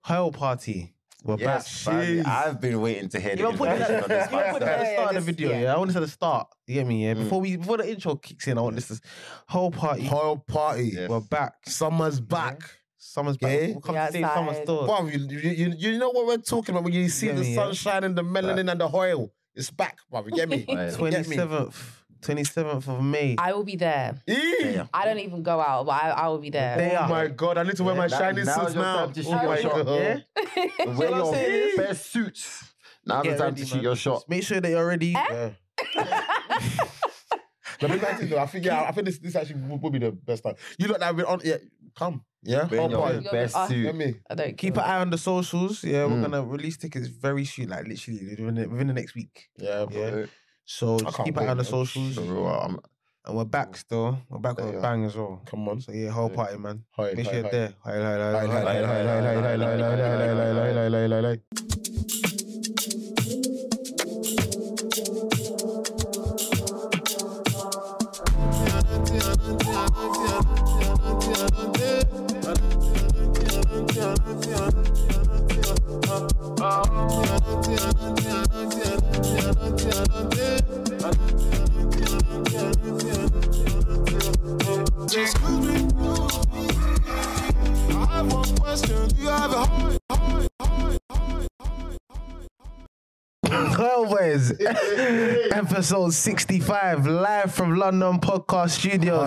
Hoyle party. We're back. I've been waiting to hear the Put it information on this. at the start of the video, yeah. I want this at the start. You get me, yeah? Before the intro kicks in, I want this to... Hoyle party. Hoyle party. Yes. We're back. Summer's back. Summer's back. Yeah. We'll come to save summer's doors. Bruv, you know what we're talking about when you see the sunshine and the melanin and the Hoyle. It's back, bruv. You get me? 27th of May. I will be there. I don't even go out, but I will be there. Oh my God, I need to wear my shiny suits now. Oh my God. Yeah? Wear your best suits. Now's the time to shoot your shot. Make sure that you're ready. The big thing though, I think this actually would be the best time. You look like we're on. Yeah, come. Yeah, wear your best suit. Get me. Keep an eye on the socials. Yeah, we're gonna release tickets very soon, like literally within the next week. Yeah, bro. So just keep an eye on the socials. And we're back still. We're back with a bang as well. Come on. So yeah, Hoyle party, man. Make sure you're there. Boys, episode 65, live from London Podcast Studios.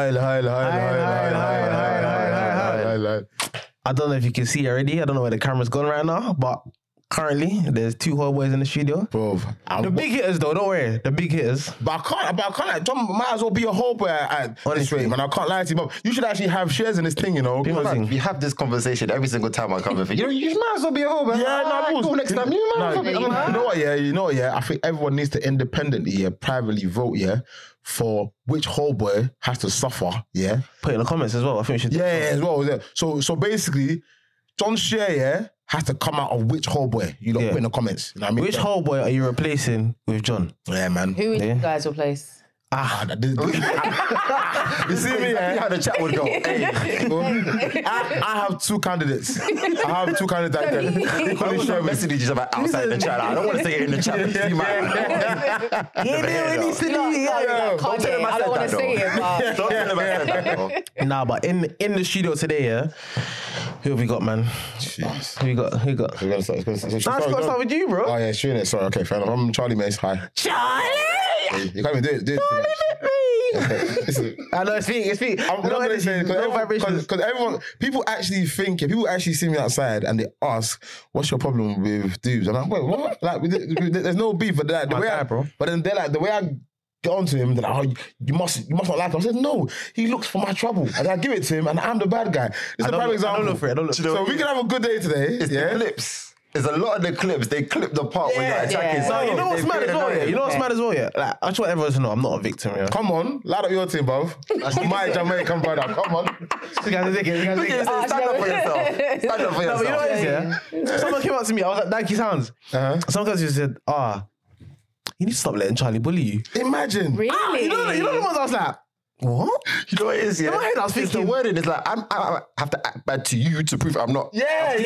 I don't know if you can see already. I don't know where the camera's gone right now, but currently there's two Hoyle boys in the studio. Bro, the big hitters though, don't worry. The big hitters. But I can't. John might as well be a Hoyle boy at this rate, man. I can't lie to you, but you should actually have shares in this thing, you know. We have this conversation every single time I come with it. You might as well be a Hoyle boy. Yeah, no, next time. You might as well be. You know what? I think everyone needs to independently, privately vote, for which Hoyle boy has to suffer, Put it in the comments as well. I think we should. As well. Yeah. So basically, John Share, has to come out of which Hoyle boy. You put in the comments. You know what I mean? Which Hoyle boy are you replacing with John? Yeah, man. Who would you guys replace? You see me? How the chat would go. Hey. I have two candidates. I couldn't share message each other outside the chat. I don't want to say it in the chat. I don't want to say it, but... Nah, but in the studio today, who have we got, man? Jeez. Who we got? Let's start with you, bro. Oh, yeah, sure. Sorry, okay, fair enough. I'm Charlie Mace. Hi. Charlie! You can't even do it. I know, speak. I'm not going to say because everyone, people actually see me outside and they ask, "What's your problem with dudes?" And I'm like, "Wait, what?" Like, there's no beef, but the way but then they're like, the way I get onto him, they're like, "Oh, you must not like him." I said, "No, he looks for my trouble," and I give it to him, and I'm the bad guy. This is a prime example. I don't look for it. So we can have a good day today. It's the clips. There's a lot of the clips, they clip the part when you're attacking. So you know what's mad as well, You know what's mad as well, Like, I just want everyone to know I'm not a victim, Come on, light up your team, bruv. My Jamaican brother, come on. Stand up for yourself. Stand up for yourself. No, but you know what it is, Someone came up to me, I was at Nike Sounds. Someone came to me and said, you need to stop letting Charlie bully you. Imagine. Really? You know the ones I was like, what? You know what it is, In my head, I was thinking, the wording is like, I have to act bad to you to prove I'm not. Yeah.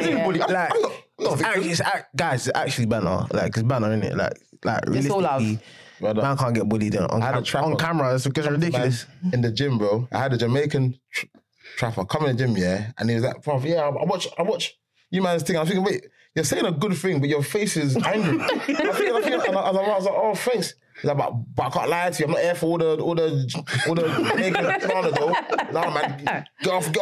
I'm Guys, it's actually banner. Like, it's banner, innit? Like realistically, man can't get bullied on camera. It's ridiculous. In the gym, bro, I had a Jamaican trapper come in the gym, and he was like, "Prof, I watch you man's thing." I'm thinking, wait, you're saying a good thing, but your face is angry. I was like, "Oh, thanks." He's like, but I can't lie to you. I'm not here for all the Jamaican banana though. No, man, get off.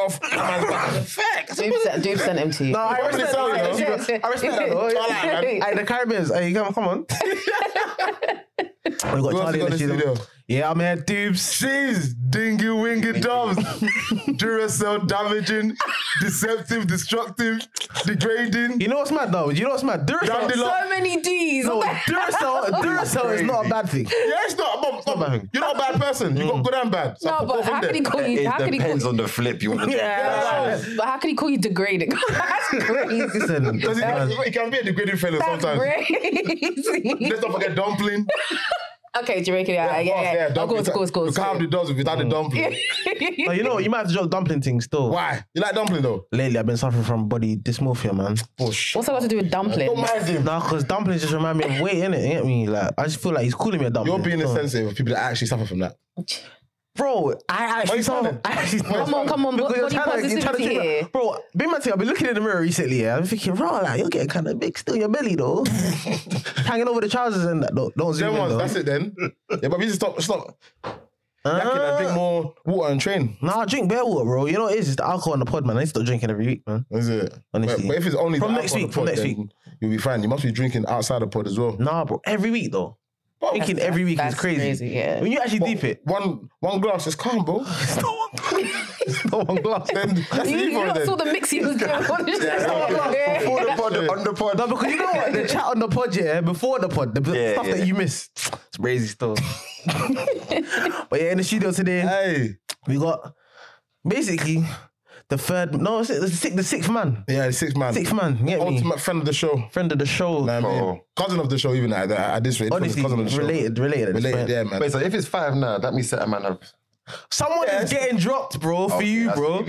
Dude sent him to you. No, I respect that. I respect that though. Hey, the Caribbeans. Hey, come on. We got Charlie in the studio. Yeah, I'm here, Dubes. Jeez, dingy wingy dubs. Duracell damaging, deceptive, destructive, degrading. You know what's mad though? Duracell. So many D's. No, Duracell is not a bad thing. Yeah, it's not a bad thing. You're not a bad person. You got good and bad. So no, but how can he call you? It depends on the flip you want to do. But how can he call you degrading? That's crazy. Because he can be a degrading fellow sometimes. Crazy. Let's not forget dumpling. Okay, Jamaican, yeah. Of course. You can't have the dogs without the dumpling. No, you know, you might have to drop dumpling thing still. Why? You like dumpling though? Lately, I've been suffering from body dysmorphia, man. What's that got to do with dumpling? Don't mind him. Nah, because dumplings just remind me of weight, innit? You get me? Like, I just feel like he's calling me a dumpling. You're being insensitive of people that actually suffer from that. Bro, I actually suffer. Come on, body positivity here. Bro, big man, I've been looking in the mirror recently, yeah. I'm thinking, bro, like, you're getting kind of big still, your belly, though. Hanging over the trousers and that, though. Don't zoom in, though. That's it then. Yeah, but we just stop. Yakking and drink more water and train. Nah, I drink bare water, bro. You know what it is? It's the alcohol in the pod, man. I need to stop drinking every week, man. Is it? Honestly. But if it's only from next week, you'll be fine. You must be drinking outside the pod as well. Nah, bro. Every week, though. Drinking every week is crazy. Yeah. When you actually deep it. One glass is calm, bro. It's not one glass. Then that's You not saw the mix he was doing. Before the pod, on the pod. No, because you know what? The chat on the pod, yeah, before the pod, the stuff that you miss. It's crazy stuff. But yeah, in the studio today, we got basically the sixth man. Yeah, the sixth man. Sixth man. You Ultimate me? Friend of the show. Friend of the show. Nah, man. Cousin of the show, even at this rate. Honestly, cousin of the show. Related, yeah, man. Wait, so if it's 5 now, that means that man have... Someone is getting dropped, bro, for you, bro.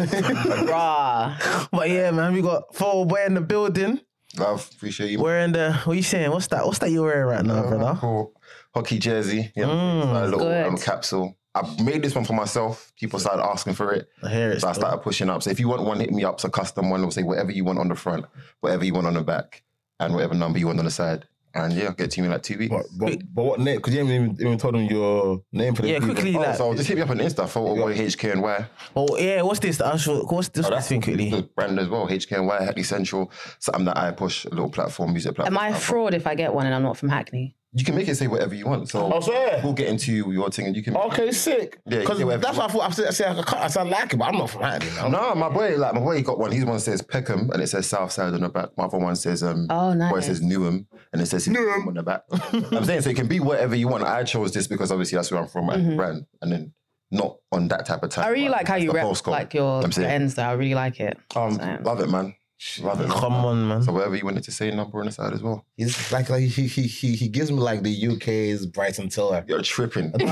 Bruh. But yeah, man, we got 4 boy in the building. Love, appreciate you. We're in the, what are you saying? What's that you're wearing right now, brother? Cool. Hockey jersey. Yeah, a little capsule. I made this one for myself. People started asking for it. I hear it. So I started pushing up. So if you want one, hit me up. It's a custom one. We'll say whatever you want on the front, whatever you want on the back, and whatever number you want on the side. And yeah, I'll get to you in like 2 weeks. But what name? Because you haven't even told them your name for the quickly. So just hit me up on Insta for HKNY. Oh yeah, what's this thing quickly? The brand as well, HKNY, Hackney Central. Something that I push, a little music platform. Am I a fraud if I get one and I'm not from Hackney? You can make it say whatever you want. So we'll get into your thing and you can... Okay, sick. Yeah, because that's what I thought. I sound like it, but I'm not from Hackney. No, my boy got one. His one says Peckham and it says Southside on the back. My other one says nice. Boy says Newham and it says Newham on the back. I'm saying, so it can be whatever you want. I chose this because obviously that's where I'm from, my brand. And then not on that type of time. I really like how you rep like your ends though. I really like it. Love it, man. Love it. Come on, man. So whatever you wanted to say, number on the side as well. He's like he gives me like the UK's Bryson Tiller. You're tripping. I'm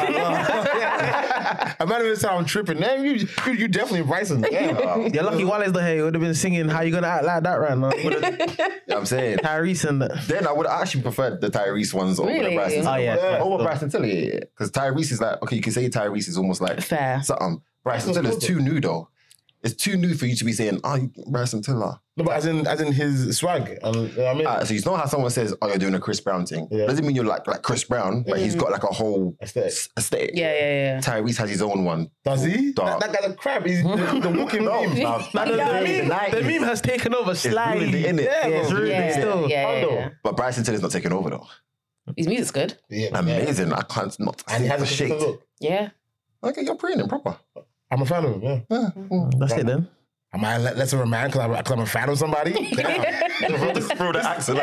not even saying I'm tripping. Man, you definitely Bryson. Yeah. You're lucky Wallace the hair would have been singing How You Gonna Act Like That right now. Yeah, I'm saying Tyrese and that. Then I would actually prefer the Tyrese ones over the Bryson Tiller. Over Bryson Tiller, because Tyrese is like, okay, you can say Tyrese is almost like fair. Something. Bryson Tiller is too new though. It's too new for you to be saying, Bryson Tiller. No, but as in his swag. You know what I mean? So you know how someone says, you're doing a Chris Brown thing. Yeah. Doesn't mean you're like Chris Brown, but he's got like a whole aesthetic. Yeah. Tyrese has his own one. Does he? Dark. That guy's a crab. He's the walking meme. The meme has taken over slightly. It's really in it. It's really still. Yeah. But Bryson Tiller's not taking over though. His music's good. Yeah, amazing. I can't not. And he has a shake. Yeah. Okay, you're praying him proper. I'm a fan of him, yeah. That's it then. Am I less of a man because I'm a fan of somebody? Just throw the accent.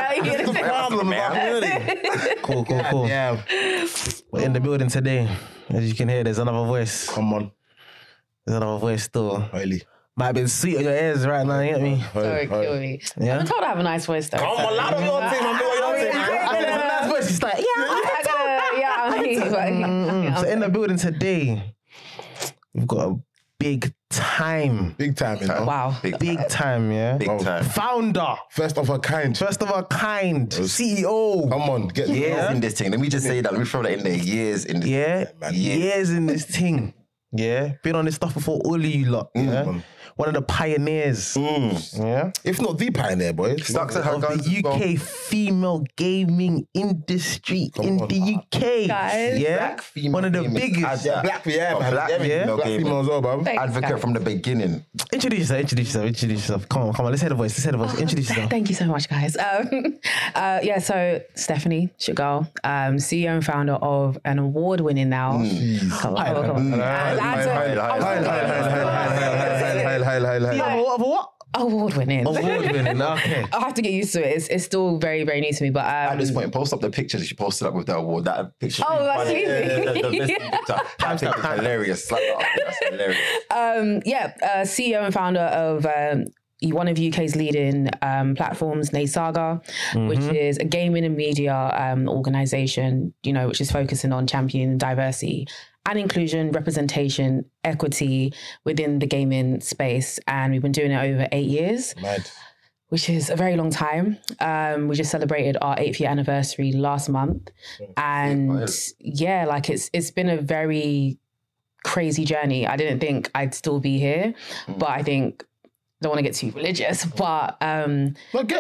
Cool. Yeah. We're in the building today. As you can hear, there's another voice. Come on. There's another voice still. Really? Might be sweet on your ears right now, you get me? Sorry, kill me. Yeah? I'm told I have a nice voice though. Come on, loud of your team. I'm doing your team. Nice voice. He's like, So in the building today, we've got a big time, you know? Wow. Big time, yeah? Big time. Founder. First of a kind. CEO. Come on, get years in this thing. Let me just say that. Let me throw that in there. Years in this thing. Yeah, years in this thing. Yeah, been on this stuff before all of you lot. Yeah, one of the pioneers. Yeah, if not the pioneer, boys. Stuck to her guns. The UK female gaming industry in the UK. Guys. Yeah, one of the biggest. Black female as well, bro. Advocate from the beginning. Introduce yourself. Come on. Let's hear the voice. Introduce yourself. Thank you so much, guys. So Stephanie Sugar, CEO and founder of an award-winning now. Come on. What? Award-winning. Okay. I'll have to get used to it. It's still very, very new to me. But at this point, post up the pictures she posted up with the award. That picture. Oh, that's easy. That's hilarious. That's hilarious. CEO and founder of one of UK's leading platforms, NASAGA, which is a gaming and media organisation, you know, which is focusing on championing diversity and inclusion, representation, equity within the gaming space. And we've been doing it over 8 years. Mad. Which is a very long time. We just celebrated our 8th year anniversary last month. And yeah, like it's been a very crazy journey. I didn't think I'd still be here, but I think, don't want to get too religious, but get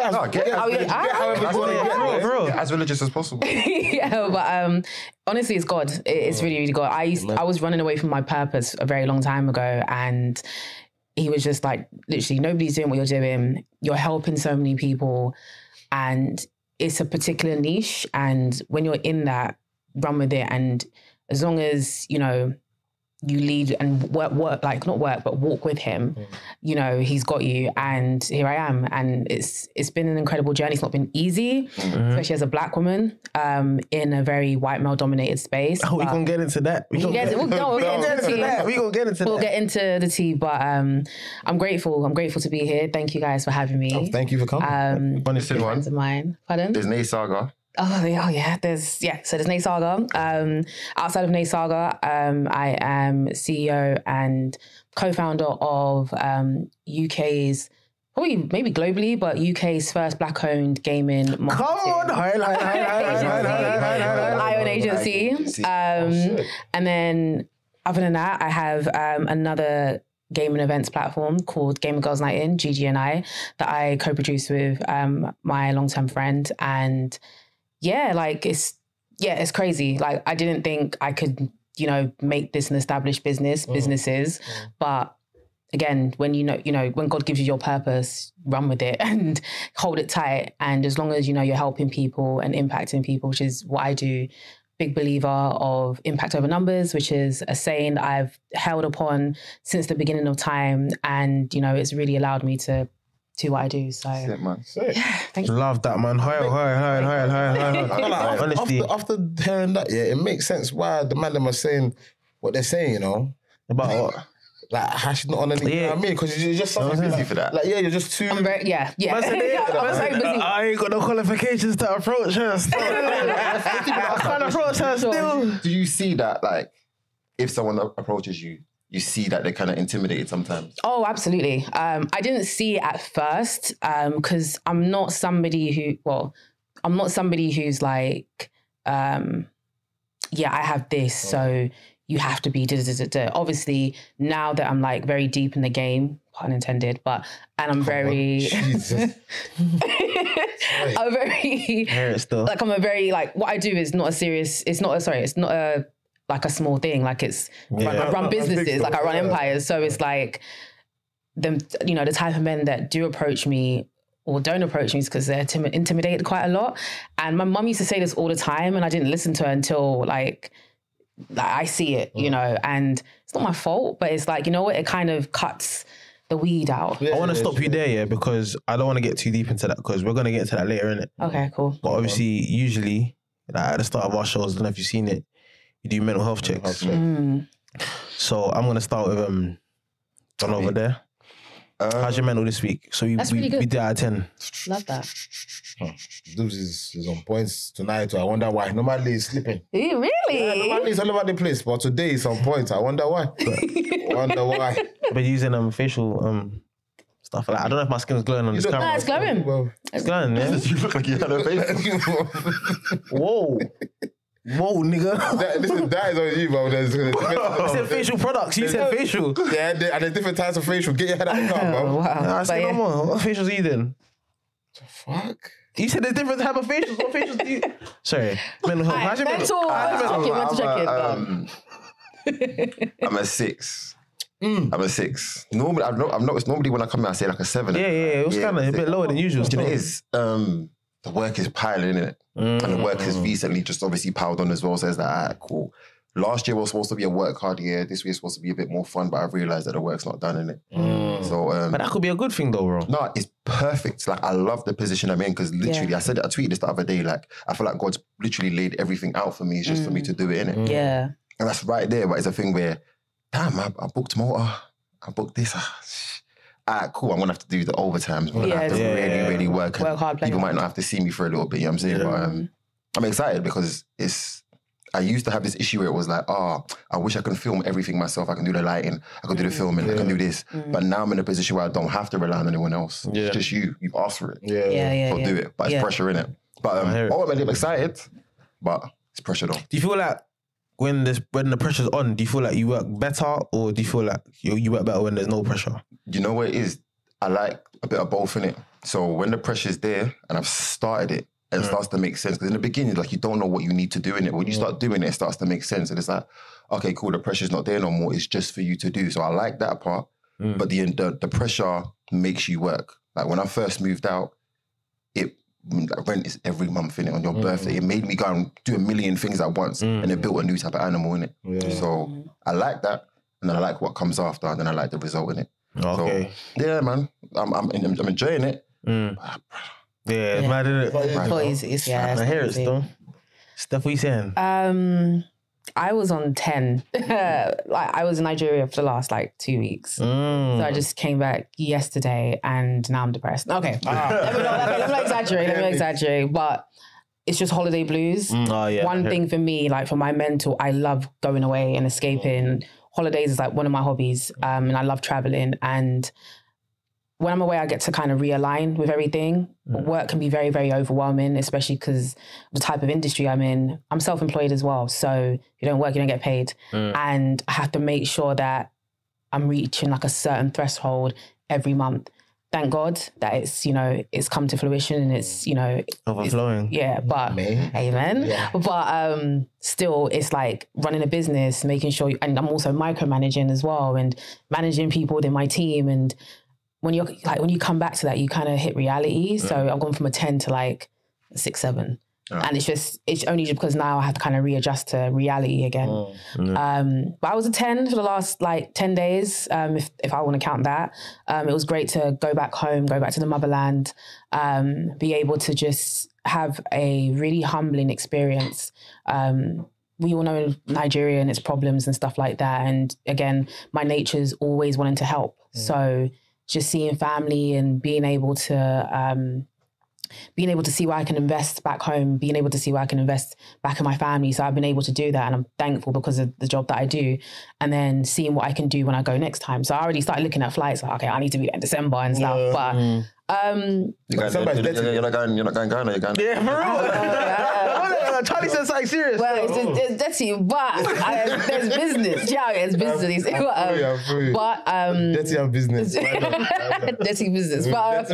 as religious as possible. Yeah, but honestly, it's God. It's really, really God. I was running away from my purpose a very long time ago, and he was just like, literally, nobody's doing what you're doing. You're helping so many people, and it's a particular niche. And when you're in that, run with it. And as long as, you know, you lead and walk with him, you know, he's got you. And here I am. And it's been an incredible journey. It's not been easy, especially as a Black woman in a very white male dominated space. Oh, we're going to get into that. We'll get into the tea, but I'm grateful. I'm grateful to be here. Thank you guys for having me. Oh, thank you for coming. Friends of mine. Pardon? There's NASAGA. So there's NASAGA. Outside of NASAGA, I am CEO and co-founder of UK's, probably maybe globally, but UK's first Black-owned gaming marketing. Come on, Ion Agency. And then other than that, I have another gaming events platform called Gamer Girls Night In, GGNI, that I co-produce with my long-term friend. And yeah, like it's crazy. Like I didn't think I could, you know, make this an established businesses. But again, when you know, when God gives you your purpose, run with it and hold it tight. And as long as, you know, you're helping people and impacting people, which is what I do, big believer of impact over numbers, which is a saying that I've held upon since the beginning of time. And, you know, it's really allowed me to do what I do. So Sick. Yeah, thank you. Love that, man. Higher. Honestly, after hearing that, yeah, it makes sense why the man them are saying what they're saying, you know. about what? Like, Hash not on anything, you know what I mean? Because you're just so busy for that. Like, yeah, you're just too... I'm very, yeah. Man said, I'm so busy. I ain't got no qualifications to approach her still. I can't approach her still. Do you see that, like, if someone approaches you, you see that they're kind of intimidated sometimes? Oh, absolutely. I didn't see it at first because I'm not somebody who's like, yeah, I have this, so you have to be da-da-da-da-da. Obviously, now that I'm like very deep in the game, pun intended, and I'm very... Jesus. I'm very... Like, I'm a very, like, what I do is not a serious... It's not a like a small thing. Like I run businesses, like I run empires. So it's like the type of men that do approach me or don't approach me is because they're intimidated quite a lot. And my mum used to say this all the time, and I didn't listen to her until like I see it, you know. And it's not my fault, but it's like, you know what? It kind of cuts the weed out. I want to stop you there, yeah, because I don't want to get too deep into that because we're going to get into that later, innit? Okay, cool. But obviously, usually, like, at the start of our shows, I don't know if you've seen it, you do mental health checks. So I'm going to start with John over there. How's your mental this week? So we did out of 10. Love that. Dubs is on points tonight. I wonder why. Normally he's sleeping. Really? Yeah, normally he's all over the place, but today he's on points. I wonder why. Been using facial stuff like that. I don't know if my skin's glowing on this camera. No, it's glowing. Well, it's glowing, yeah? You look like you had a face. Whoa, nigga. That is on you, bro. You said facial products. You said facial. Yeah, and there's different types of facial. Get your head out of the car, bro. Wow. Nah, I said no more. What facials are you doing? Fuck. You said there's different type of facials. What facials do you... Sorry. Mental health. How's your mental check. I'm a 6. I'm a 6. Normally, normally when I come out, I say like a 7. Yeah. It was kind of a bit lower than usual. You know, it is. The work is piling, innit? And the work has recently just obviously piled on as well. So it's like, alright, cool. Last year was supposed to be a work hard year. This year's supposed to be a bit more fun, but I've realised that the work's not done, innit? So, but that could be a good thing though, bro. No, it's perfect. Like, I love the position I'm in because literally, I tweeted this the other day, like, I feel like God's literally laid everything out for me. It's just for me to do it, innit? Yeah. And that's right there, but it's a thing where, damn, I booked motor, I booked this. cool, I'm gonna have to do the overtimes. I'm gonna have to really work. Work hard. People might not have to see me for a little bit. You know what I'm saying? But I'm excited because I used to have this issue where it was like, I wish I could film everything myself. I can do the lighting, I can do the filming, I can do this. But now I'm in a position where I don't have to rely on anyone else. Yeah. It's just you. You've asked for it. So do it. But it's pressure in it. But I'm excited. But it's pressure though. Do you feel like when the pressure's on, do you feel like you work better, or do you feel like you work better when there's no pressure? You know what it is? I like a bit of both in it. So when the pressure's there and I've started it, it starts to make sense. Because in the beginning, like, you don't know what you need to do in it. When you start doing it, it starts to make sense. And it's like, okay, cool, the pressure's not there no more. It's just for you to do. So I like that part. But the pressure makes you work. Like, when I first moved out, rent is every month in it on your birthday. It made me go and do a million things at once. And it built a new type of animal in it. So I like that. And then I like what comes after. And then I like the result in it. Okay. So, yeah, man. I'm enjoying it. Yeah, it's mad, isn't it? It's I hear it still. Steph, what you saying? I was on 10. I was in Nigeria for the last 2 weeks. So I just came back yesterday and now I'm depressed. Okay. Let me not exaggerate. But it's just holiday blues. One thing for me, for my mental, I love going away and escaping. Holidays is one of my hobbies. And I love traveling. And when I'm away, I get to kind of realign with everything. Work can be very, very overwhelming, especially because the type of industry I'm in. I'm self-employed as well. So if you don't work, you don't get paid. And I have to make sure that I'm reaching a certain threshold every month. Thank God that it's come to fruition and it's, overflowing. Amen. Yeah. But still, it's running a business, making sure, and I'm also micromanaging as well and managing people within my team. And when you come back to that, you kind of hit reality. So I've gone from a 10 to 6, 7. And it's only just because now I have to kind of readjust to reality again. But I was a 10 for the last 10 days, if I want to count that. It was great to go back home, go back to the motherland, be able to just have a really humbling experience. We all know Nigeria and its problems and stuff like that. And again, my nature's always wanting to help. So just seeing family and being able to see where I can invest back home, being able to see where I can invest back in my family. So I've been able to do that and I'm thankful because of the job that I do. And then seeing what I can do when I go next time. So I already started looking at flights okay, I need to be there in December and stuff. But you're not going Ghana, you're going. Yeah, for real. Charlie said something serious. Well, it's dirty, but there's business. Yeah, it's business. But dirty and business. Dirty business. But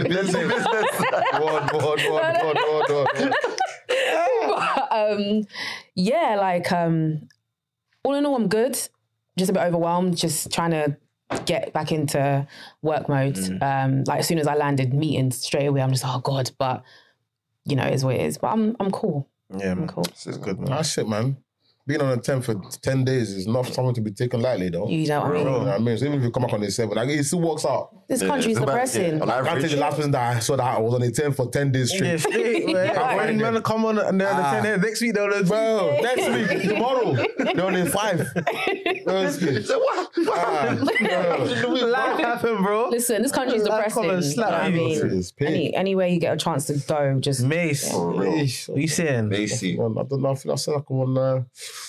all in all, I'm good. Just a bit overwhelmed. Just trying to get back into work mode. As soon as I landed meetings straight away, I'm just oh God. But it is what it is. But I'm cool. Yeah, I'm cool. This is good, man. That's it, man. Being on a 10 for 10 days is not something to be taken lightly, though. You know what I mean? So even if you come back on the 7, it still works out. This country's depressing. I can't tell the last person that I saw that I was on a 10 for 10 days straight. Yeah, straight, man. When men come on and they're on the 10 next week, they'll bro, next week, tomorrow, they're on a 5. So what? Life happened, bro. Listen, this country's depressing. Anywhere you get a chance to go, just... Mace. For real. What are you saying? Macy. I don't know. I feel like I'm on...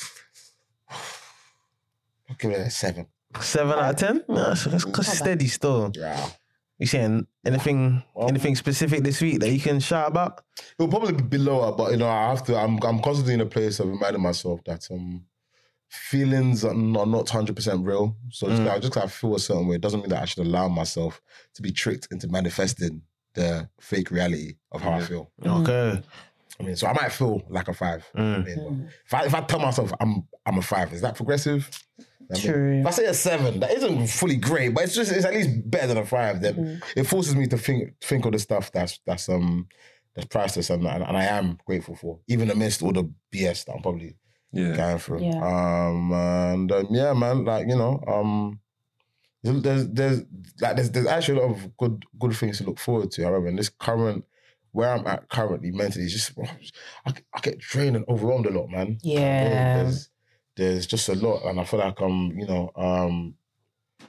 I'll give it a 7. 7 out of 10? No, it's steady still. Yeah. You saying anything specific this week that you can shout about? It'll probably be lower, but I have to. I'm constantly in a place of reminding myself that feelings are not 100% real. So just I feel a certain way. It doesn't mean that I should allow myself to be tricked into manifesting the fake reality of how I feel. Okay. So I might feel like a 5. If I tell myself I'm a 5, is that progressive? True. If I say a 7, that isn't fully great, but it's at least better than a 5. Then it forces me to think of the stuff that's priceless and I am grateful for, even amidst all the BS that I'm probably going through. Yeah. Yeah, man. There's actually a lot of good things to look forward to. However, in this current. Where I'm at currently mentally is just I get drained and overwhelmed a lot, man. Yeah. There's just a lot, and I feel like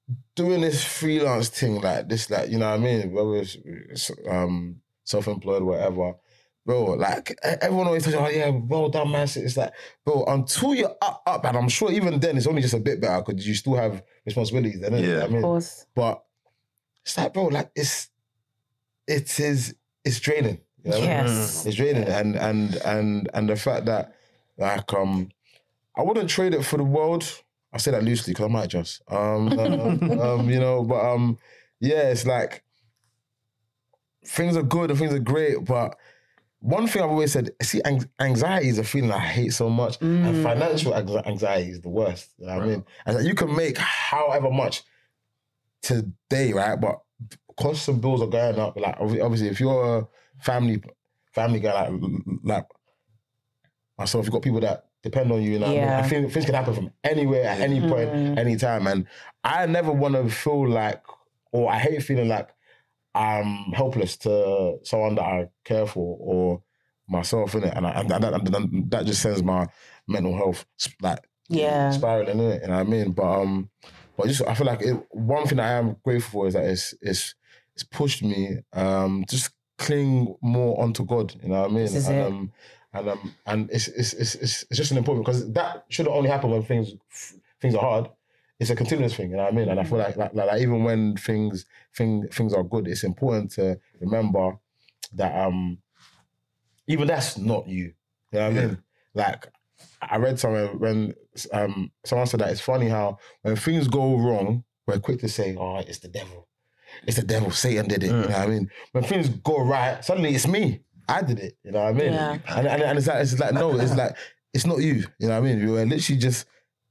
doing this freelance thing like this, like, you know what I mean? Whether it's self-employed, whatever. Bro, like, everyone always tells you, oh yeah, well done, man. It's like, bro, until you're up, and I'm sure even then it's only just a bit better because you still have responsibilities then, yeah, of course. But it's like, bro, like, it's draining. You know what I mean? It's draining. And the fact that, like, I wouldn't trade it for the world. I say that loosely because I might just. You know, but yeah, it's like, things are good and things are great, but one thing I've always said, see, anxiety is a feeling I hate so much, and financial anxiety is the worst. You know what I mean? And like, you can make however much today, right? But costs and bills are going up. Like, obviously, if you're a family guy like myself, you've got people that depend on you. You know what I mean? Things can happen from anywhere, at any point, any time. And I never want to feel like, or I hate feeling like I'm helpless to someone that I care for or myself, innit? And that just sends my mental health like spiraling, innit? You know what I mean? But just I feel like one thing that I am grateful for is that it's pushed me just cling more onto God. You know what I mean? And it's just an important, because that shouldn't only happen when things are hard. It's a continuous thing, you know what I mean? And I feel like even when things are good, it's important to remember that even that's not you. You know what I mean? Like, I read somewhere when someone said that it's funny how when things go wrong, we're quick to say, oh, it's the devil. It's the devil, Satan did it, you know what I mean? When things go right, suddenly it's me. I did it, you know what I mean? Yeah. And it's like, no, it's like, it's not you, you know what I mean? We're literally just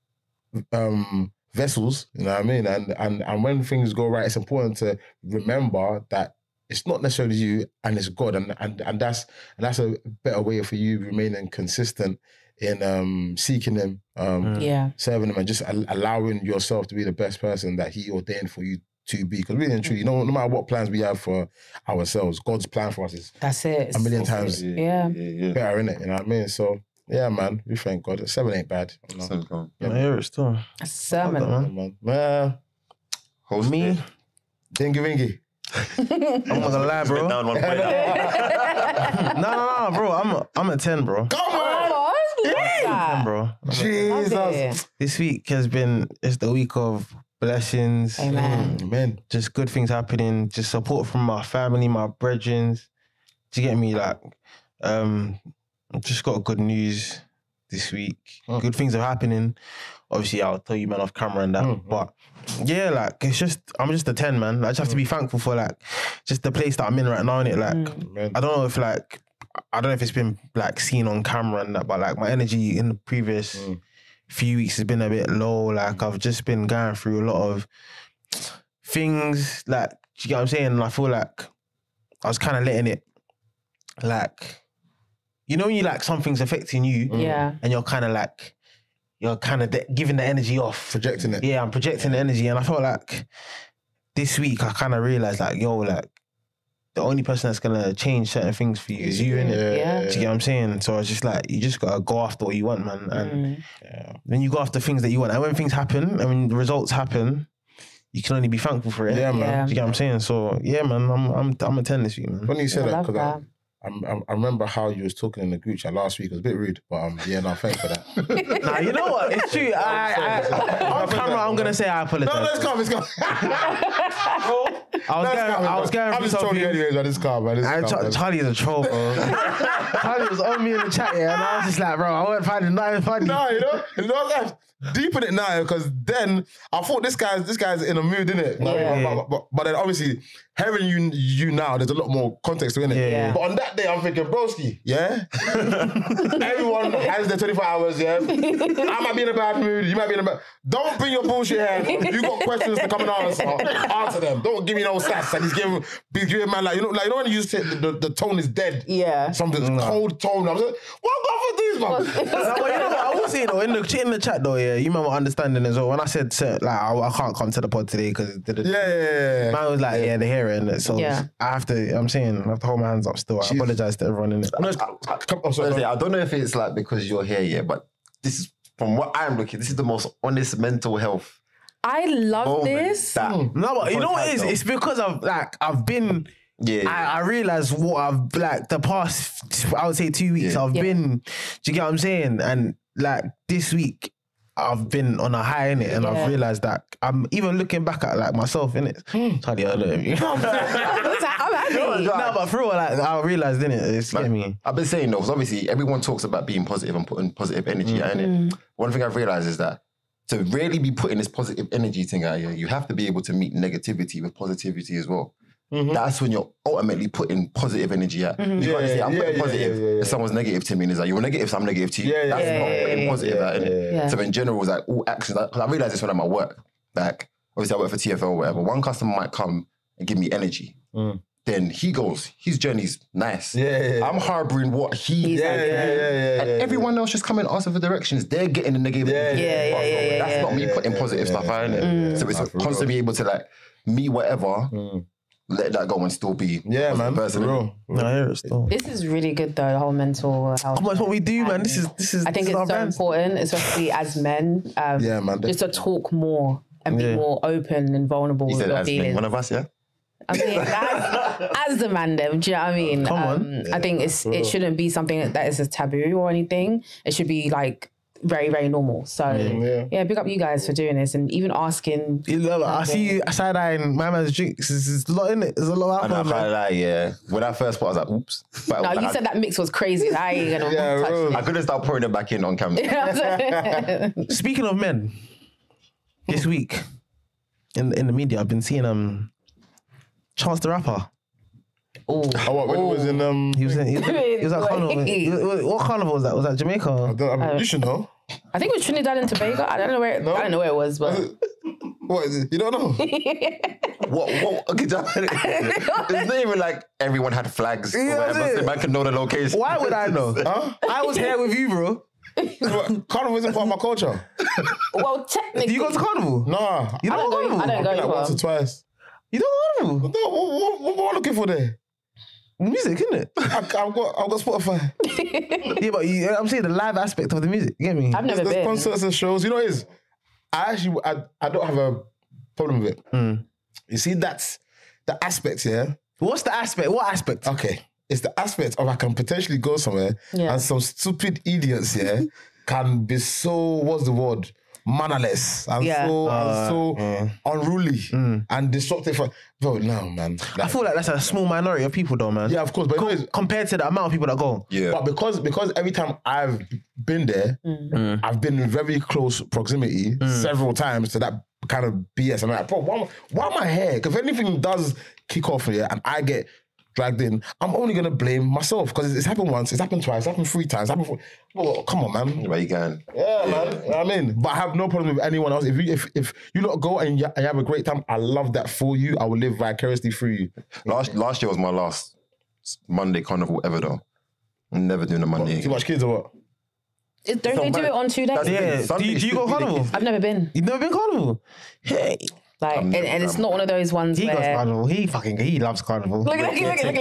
vessels, you know what I mean? And when things go right, it's important to remember that it's not necessarily you, and it's God, and that's a better way for you remaining consistent in seeking Him, serving Him, and just allowing yourself to be the best person that He ordained for you to be. Because really and truly, no matter what plans we have for ourselves, God's plan for us is a million times better, innit? You know what I mean? So yeah, man, we thank God. 7 ain't bad. I hear it still. A sermon. Man. Host me, Dingy Wingy. I'm not gonna lie, bro. Down 1 point. No, bro. I'm a 10, bro. Come on! Yeah. 10, bro. Jesus. This week it's the week of blessings. Amen. Just good things happening. Just support from my family, my brethren. To get me, like, just got good news this week. Good things are happening. Obviously, I'll tell you, man, off camera and that. But yeah, like, I'm just a 10, man. I just have to be thankful for, like, just the place that I'm in right now, innit? Like, I don't know if it's been, like, seen on camera and that, but, like, my energy in the previous few weeks has been a bit low. Like, I've just been going through a lot of things, like, do you get what I'm saying? And I feel like I was kind of letting it, like, you know when you, like, something's affecting you and you're kind of giving the energy off. Projecting it. Yeah, I'm projecting the energy. And I felt like this week I kind of realised, like, yo, like, the only person that's going to change certain things for you is you, innit? Yeah. Do you get what I'm saying? So it's just like, you just got to go after what you want, man. And then you go after things that you want. And when things happen, and when the results happen, you can only be thankful for it. Yeah, man. Yeah. Do you get what I'm saying? So, yeah, man, I'm a 10 this week, man. When you said I that, love because I remember how you was talking in the group chat last week. It was a bit rude, but yeah, no, thanks for that. Nah, you know what? It's true. On camera, I'm gonna say I apologize. No, let's come. I was going I'm just trolling you anyways, man. It's calm, man. Charlie is a troll, bro. Charlie was on me in the chat, and I was just like, bro, I wasn't finding nothing funny. No, you know what? Deep in it now, because then I thought this guy's in a mood, innit? But then obviously hearing you now, there's a lot more context to it, innit? Yeah. But on that day, I'm thinking, broski, yeah? Everyone has their 24 hours, yeah? I might be in a bad mood, you might be in a bad... Don't bring your bullshit here. You got questions to come and answer them. Don't give me no stats. And he's giving man, like, you know when you say the tone is dead? Yeah. Something's cold tone. I'm like, what God for these, man? But you know what? I will say, though, in the chat, though, yeah, you remember understanding as well. When I said, like, I can't come to the pod today because... Yeah. Man was like, yeah, they're hearing it. So I have to hold my hands up still. I apologise to everyone in it. I don't know if it's like because you're here, yeah, but this is, from what I'm looking, this is the most honest mental health I love this. No, but you know what it is? It's because I've been. Yeah, I realized what I've like the past. I would say 2 weeks. I've been. Do you get what I'm saying? And like this week, I've been on a high in it, and I've realized that I'm even looking back at like myself in it. Charlie, I love you. I'm happy. No, but for real, like I realized in it, it's like, me. I've been saying though, because obviously everyone talks about being positive and putting positive energy out in it. One thing I've realized is that to really be putting this positive energy thing out here, you have to be able to meet negativity with positivity as well. That's when you're ultimately putting positive energy out. You can't just say, I'm putting positive if someone's negative to me, and it's like, you're negative, so I'm negative to you. That's not putting positive out, innit? So in general, it's like all actions, because I realised this when I'm at work. Like, obviously I work for TFL or whatever. One customer might come and give me energy. Then he goes, his journey's nice. I'm harbouring what he's and everyone else just come and ask for directions. They're getting the negative energy. That's not me putting positive stuff out, innit? So it's constantly able to like, me whatever, let that go and still be man, person. Bro. No, I hear it still. This is really good though, the whole mental health. Come on, it's what we do, man. This is. I think it's so important, especially as men. Man. Just to talk more and be more open and vulnerable with your feelings. One of us, I mean, as the man, them, do you know what I mean? Come on. I think it shouldn't be something that is a taboo or anything. It should be like very, very normal. So big up you guys for doing this and even asking. I see you side-eyeing my man's drinks. There's a lot in it. There's a lot of alcohol. And I can't lie, when I first bought, I was like, oops. But no, you said that mix was crazy. I ain't gonna touch it. I couldn't start pouring it back in on camera. Speaking of men, this week in the media, I've been seeing Chance the Rapper. When he was in he was at carnival. What carnival was that? Was that Jamaica? You should know. I think it was Trinidad and Tobago. I don't know where. I don't know where it was, but what is it? You don't know? What? Okay, it's not even like everyone had flags. Or whatever, so I can know the location. Why would I know? I was here with you, bro. Carnival isn't part of my culture. Well, technically, do you go to carnival? Nah, you don't go. I don't go like once or twice. You don't go? No, what am I looking for there? Music, isn't it? I've got Spotify. Yeah, but I'm saying the live aspect of the music. You get me? I've never been. There's concerts and shows. You know what it is? I don't have a problem with it. You see, that's the aspect, yeah? What's the aspect? What aspect? Okay. It's the aspect of I can potentially go somewhere and some stupid idiots, can be so, what's the word? Mannerless and so unruly and destructive. Bro, no, man. Like, I feel like that's a small minority of people, though, man. Yeah, of course. But compared to the amount of people that go. Yeah. But because every time I've been there, I've been in very close proximity several times to that kind of BS. I'm like, bro, why am I here? Because if anything does kick off here and I get dragged in, I'm only going to blame myself because it's happened once, it's happened twice, it's happened 3 times, well, come on, man. Where you going? Yeah, man. You know what I mean? But I have no problem with anyone else. If you lot go and you have a great time, I love that for you. I will live vicariously through you. Last year was my last Monday carnival ever, though. I'm never doing a Monday again. Too much kids or what? Don't they do it on 2 days? Yeah. Do you go carnival? I've never been. You've never been carnival? Hey. Like, and it's not one of those ones where... He goes carnival. He loves carnival. Look. He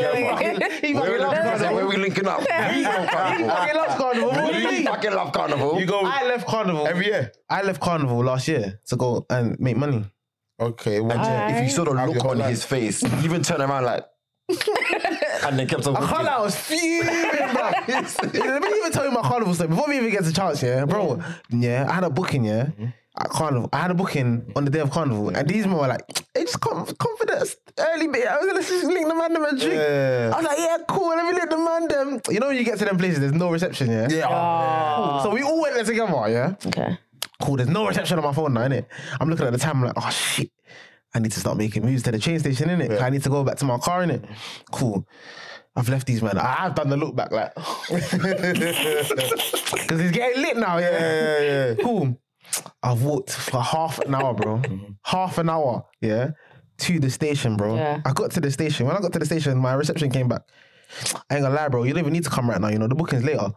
fucking loves carnival. Where we linking up? He fucking loves carnival. What do you mean? Fucking love carnival. I left carnival. Every year? I left carnival last year to go and make money. Okay. Well, if you saw the look on his face, he even turned around like... and then kept on... I can't lie, I was fuming, bro. Let me even tell you my carnival story. Before we even get to chance, bro. I had a booking, at carnival. I had a booking on the day of carnival, and these men were like, "Hey, just confidence, early bit. I was gonna just link the man them and drink." I was like, "Yeah, cool. Let me link the man them." You know when you get to them places, there's no reception, Cool. So we all went there together, Okay. Cool. There's no reception on my phone now, innit? I'm looking at the time, I'm like, "Oh shit, I need to start making moves to the train station, innit? I need to go back to my car, innit?" Cool. I've left these men. I've done the look back, like, because it's getting lit now, Yeah. Cool. I've walked for half an hour, bro. Half an hour, to the station, bro. Yeah. I got to the station. When I got to the station, my reception came back. I ain't gonna lie, bro. You don't even need to come right now. You know, the booking's later.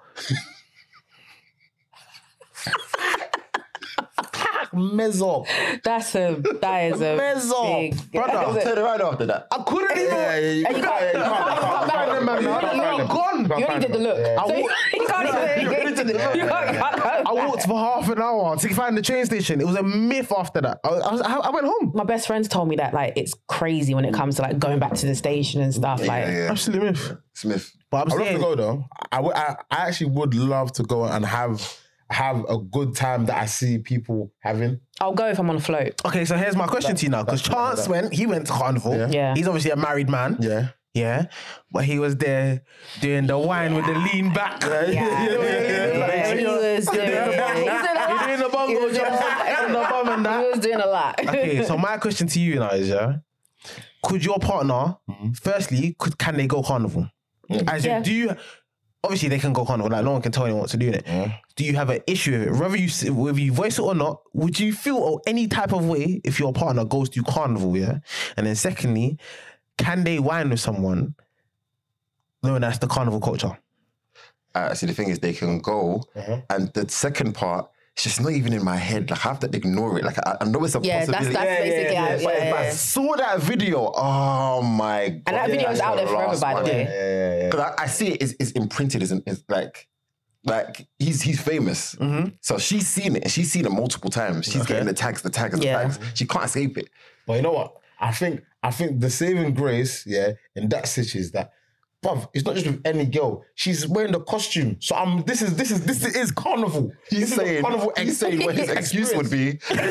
Mezzo. That is a big... Brother, turn around after that. I couldn't even... You can't. You're gone. You only did the look. Yeah. So you can't even. I walked for half an hour to find the train station. It was a myth after that. I went home. My best friends told me that like it's crazy when it comes to like going back to the station and stuff. Absolutely myth. Smith. But I'm I'd love saying, to go though. I actually would love to go and have a good time that I see people having. I'll go if I'm on a float. okay, so here's my question to you now. Because Chance he went to Carnival. Yeah. He's obviously a married man. Yeah. Yeah. But he was there doing the wine with the lean back. Yeah, he was doing the bongo jump on the bum and that. He was doing a lot. Okay, so my question to you now is, could your partner, firstly, can they go Carnival? As in, do you... Obviously, they can go Carnival. Like, no one can tell anyone what to do in it. Do you have an issue with it? Whether you voice it or not, would you feel any type of way if your partner goes to Carnival, yeah? And then secondly, can they wine with someone knowing that's the Carnival culture? See, the thing is, they can go, and the second part, it's just not even in my head. Like, I have to ignore it. Like, I know it's a possibility. That's basically But if I saw that video, oh my God. And that video's out there forever, by the way. Because I see it, it's imprinted, it's like he's famous. So she's seen it, and she's seen it multiple times. She's getting the tags. She can't escape it. But you know what? I think the saving grace, in that situation is that, bruv, it's not just with any girl. She's wearing the costume. So this is Carnival. He's saying what his excuse would be. She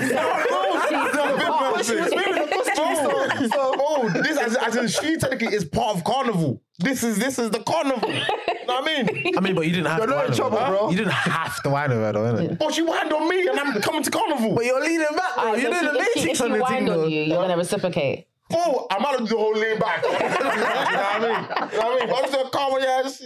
was wearing the costume. So this as in she technically is part of Carnival. This is the Carnival. You know what I mean? I mean, but you didn't have to wine with her, bro. You didn't have to wine with her, though, innit? Oh, she whined on me and I'm coming to Carnival. But you're leaning back, bro. You're doing the basics on the thing, though. You're going to reciprocate. Oh, I'm out of the whole lean back. You know what I mean? But I'm just calm with your ass.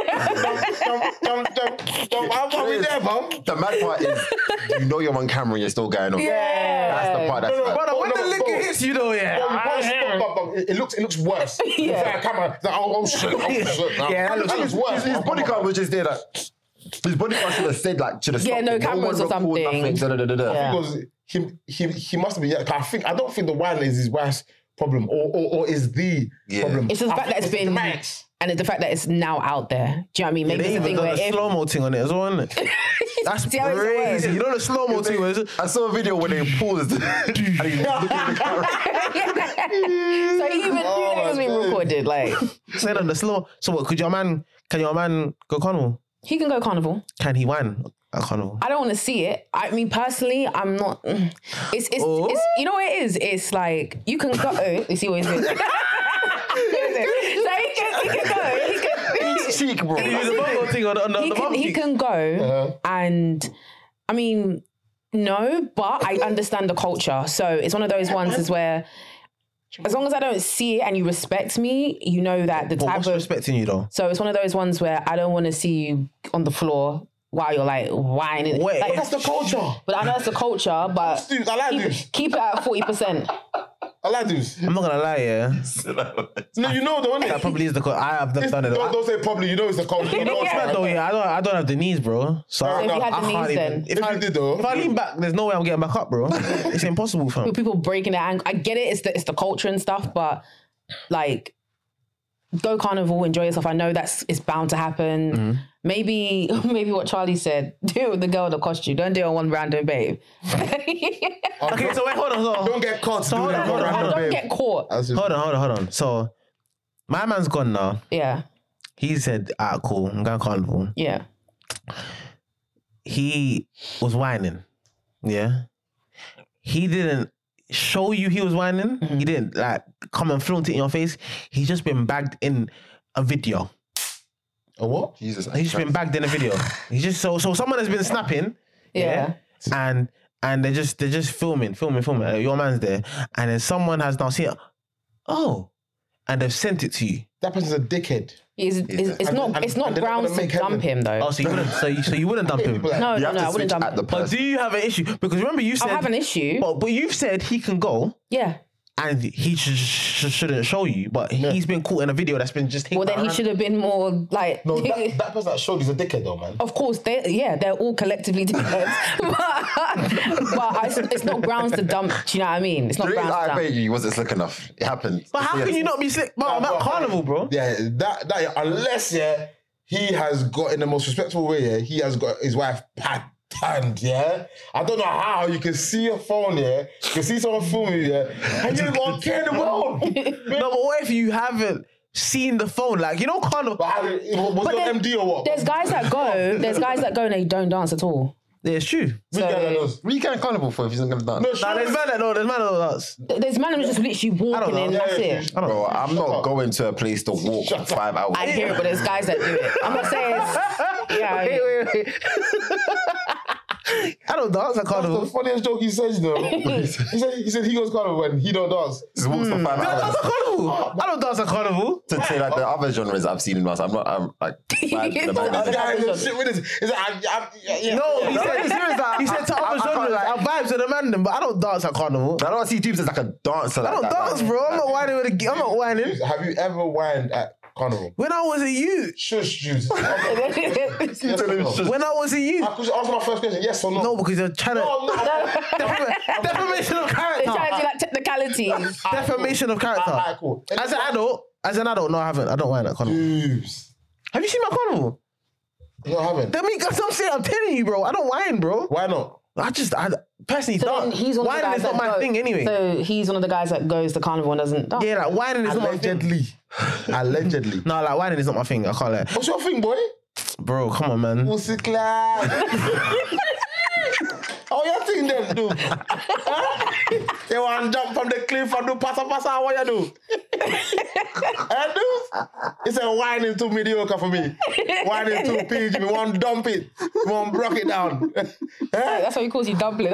I'll be there, bro. The mad part is, you know you're on camera and you're still going on. Yeah. That's the part that's But when the liquor hits you, though, it looks worse. Yeah. Camera, oh shit. Yeah, that looks worse. His body count was just there, like... His body count should have said, like, should have stopped. Yeah, no cameras or something. Because he must have been... I don't think the wine is his wife's problem or is the problem. It's the fact that it's been... And the fact that it's now out there. Do you know what I mean? Maybe they even done a slow-mo thing on it as well, isn't it? That's crazy. You know the slow-mo thing was... I saw a video when they paused and he was looking at the camera. So even it was being recorded, like... Said on the slow... So what, can your man go Carnival? He can go Carnival. Can he wine at Carnival? I don't want to see it. I mean, personally, I'm not... It's you know what it is? It's like, you can go... You see what he's doing? So he can go. He's cheek, bro. He can go and... I mean, no, but I understand the culture. So it's one of those ones is where... As long as I don't see it and you respect me, you know that the type what's respecting you though? So it's one of those ones where I don't want to see you on the floor while you're like whining. Wait, like, that's the culture. But I know that's the culture, but Dude, I like this. Keep it at 40%. I like this. I'm not gonna lie, No, you know though, innit? That probably is the culture. I have done it. Don't say probably, you know it's the culture. I don't have the knees, bro. So if you had the knees then. If I lean back, there's no way I'm getting back up, bro. It's impossible, fam. With people breaking their ankle. I get it, it's the culture and stuff, but like, go Carnival, enjoy yourself. I know it's bound to happen. Mm-hmm. Maybe what Charlie said, do it with the girl in the costume. Don't do it on one random babe. Okay, so wait, hold on. Don't get caught. So hold on. Don't get caught. Hold on. So my man's gone now. Yeah. He said, cool, I'm going Carnival. Yeah. He was whining. Yeah. He didn't show you he was whining. Mm-hmm. He didn't like come and flaunt it in your face. He's just been bagged in a video. A what? Jesus. He's just been bagged in a video. He's just so someone has been snapping. Yeah. And they're just filming. Your man's there. And then someone has now seen it. Oh. And they've sent it to you. That person's a dickhead. It's not grounds to dump him though. Oh, so you wouldn't so you wouldn't dump him? No, I wouldn't dump him. But do you have an issue? Because remember you said I have an issue. But you've said he can go. Yeah. And he shouldn't show you, but he's been caught in a video that's been just... Well, then he should have been more like... No, that person that showed is a dickhead though, man. Of course, they're all collectively dickheads. but it's not grounds to dump, do you know what I mean? It's not grounds to dump. I bet you he wasn't slick enough. It happened. But how can you not be slick? But I'm at Carnival, bro. Yeah, that unless, he has got, in the most respectful way, yeah, he has got his wife patterned, yeah? I don't know how you can see your phone, yeah? You can see someone filming you, yeah? And you don't care in the world. No, but what if you haven't seen the phone? Like, you know, kind of... Was it on MD or what? There's guys that go and they don't dance at all. Yeah, it's true. Weekend carnival for if he's not going to dance. Nah, there's man that dance. There's man who's just literally walking in, that's it. Bro, I'm not going to a place to walk for 5 hours. I hear it, but there's guys that do it. I'm not saying Wait. I don't dance at carnival. That's the funniest joke he says, though. he said he goes carnival when he don't dance. Just walks for 5 hours. I dance at carnival. I don't dance at carnival. To say like the other genres I've seen in dance, I'm like vibes with the man. Shit with this. No, he said to other genres, like, I vibes with the man, but I don't dance at carnival. I don't see Dupes as like a dancer. I don't dance, bro. I'm not whining with I'm not whining. Have you ever whined at carnival? When I was a youth. Shush, Juice. When I was a youth. I could answer my first question, yes or no? No, because you're trying to... Defamation of character. They're trying to do like technicalities. Defamation of character. Alright, cool. As an adult, no, I haven't. I don't whine at carnival. Juice. Have you seen my carnival? No, I haven't. I'm telling you, bro. I don't whine, bro. Why not? I personally don't. Whining is not my thing anyway. So he's one of the guys that goes to carnival and doesn't dance. Yeah, like whining is not my thing. Allegedly. No, like whining is not my thing. I can't let. What's your thing, boy? Bro, come on, man. Pussy clap. Oh, you think them do? You want to jump from the cliff and do passa, what you do? It's a whining too mediocre for me. Whining too PG. We want to dump it. We want to broke it down. That's why he calls you dumpling.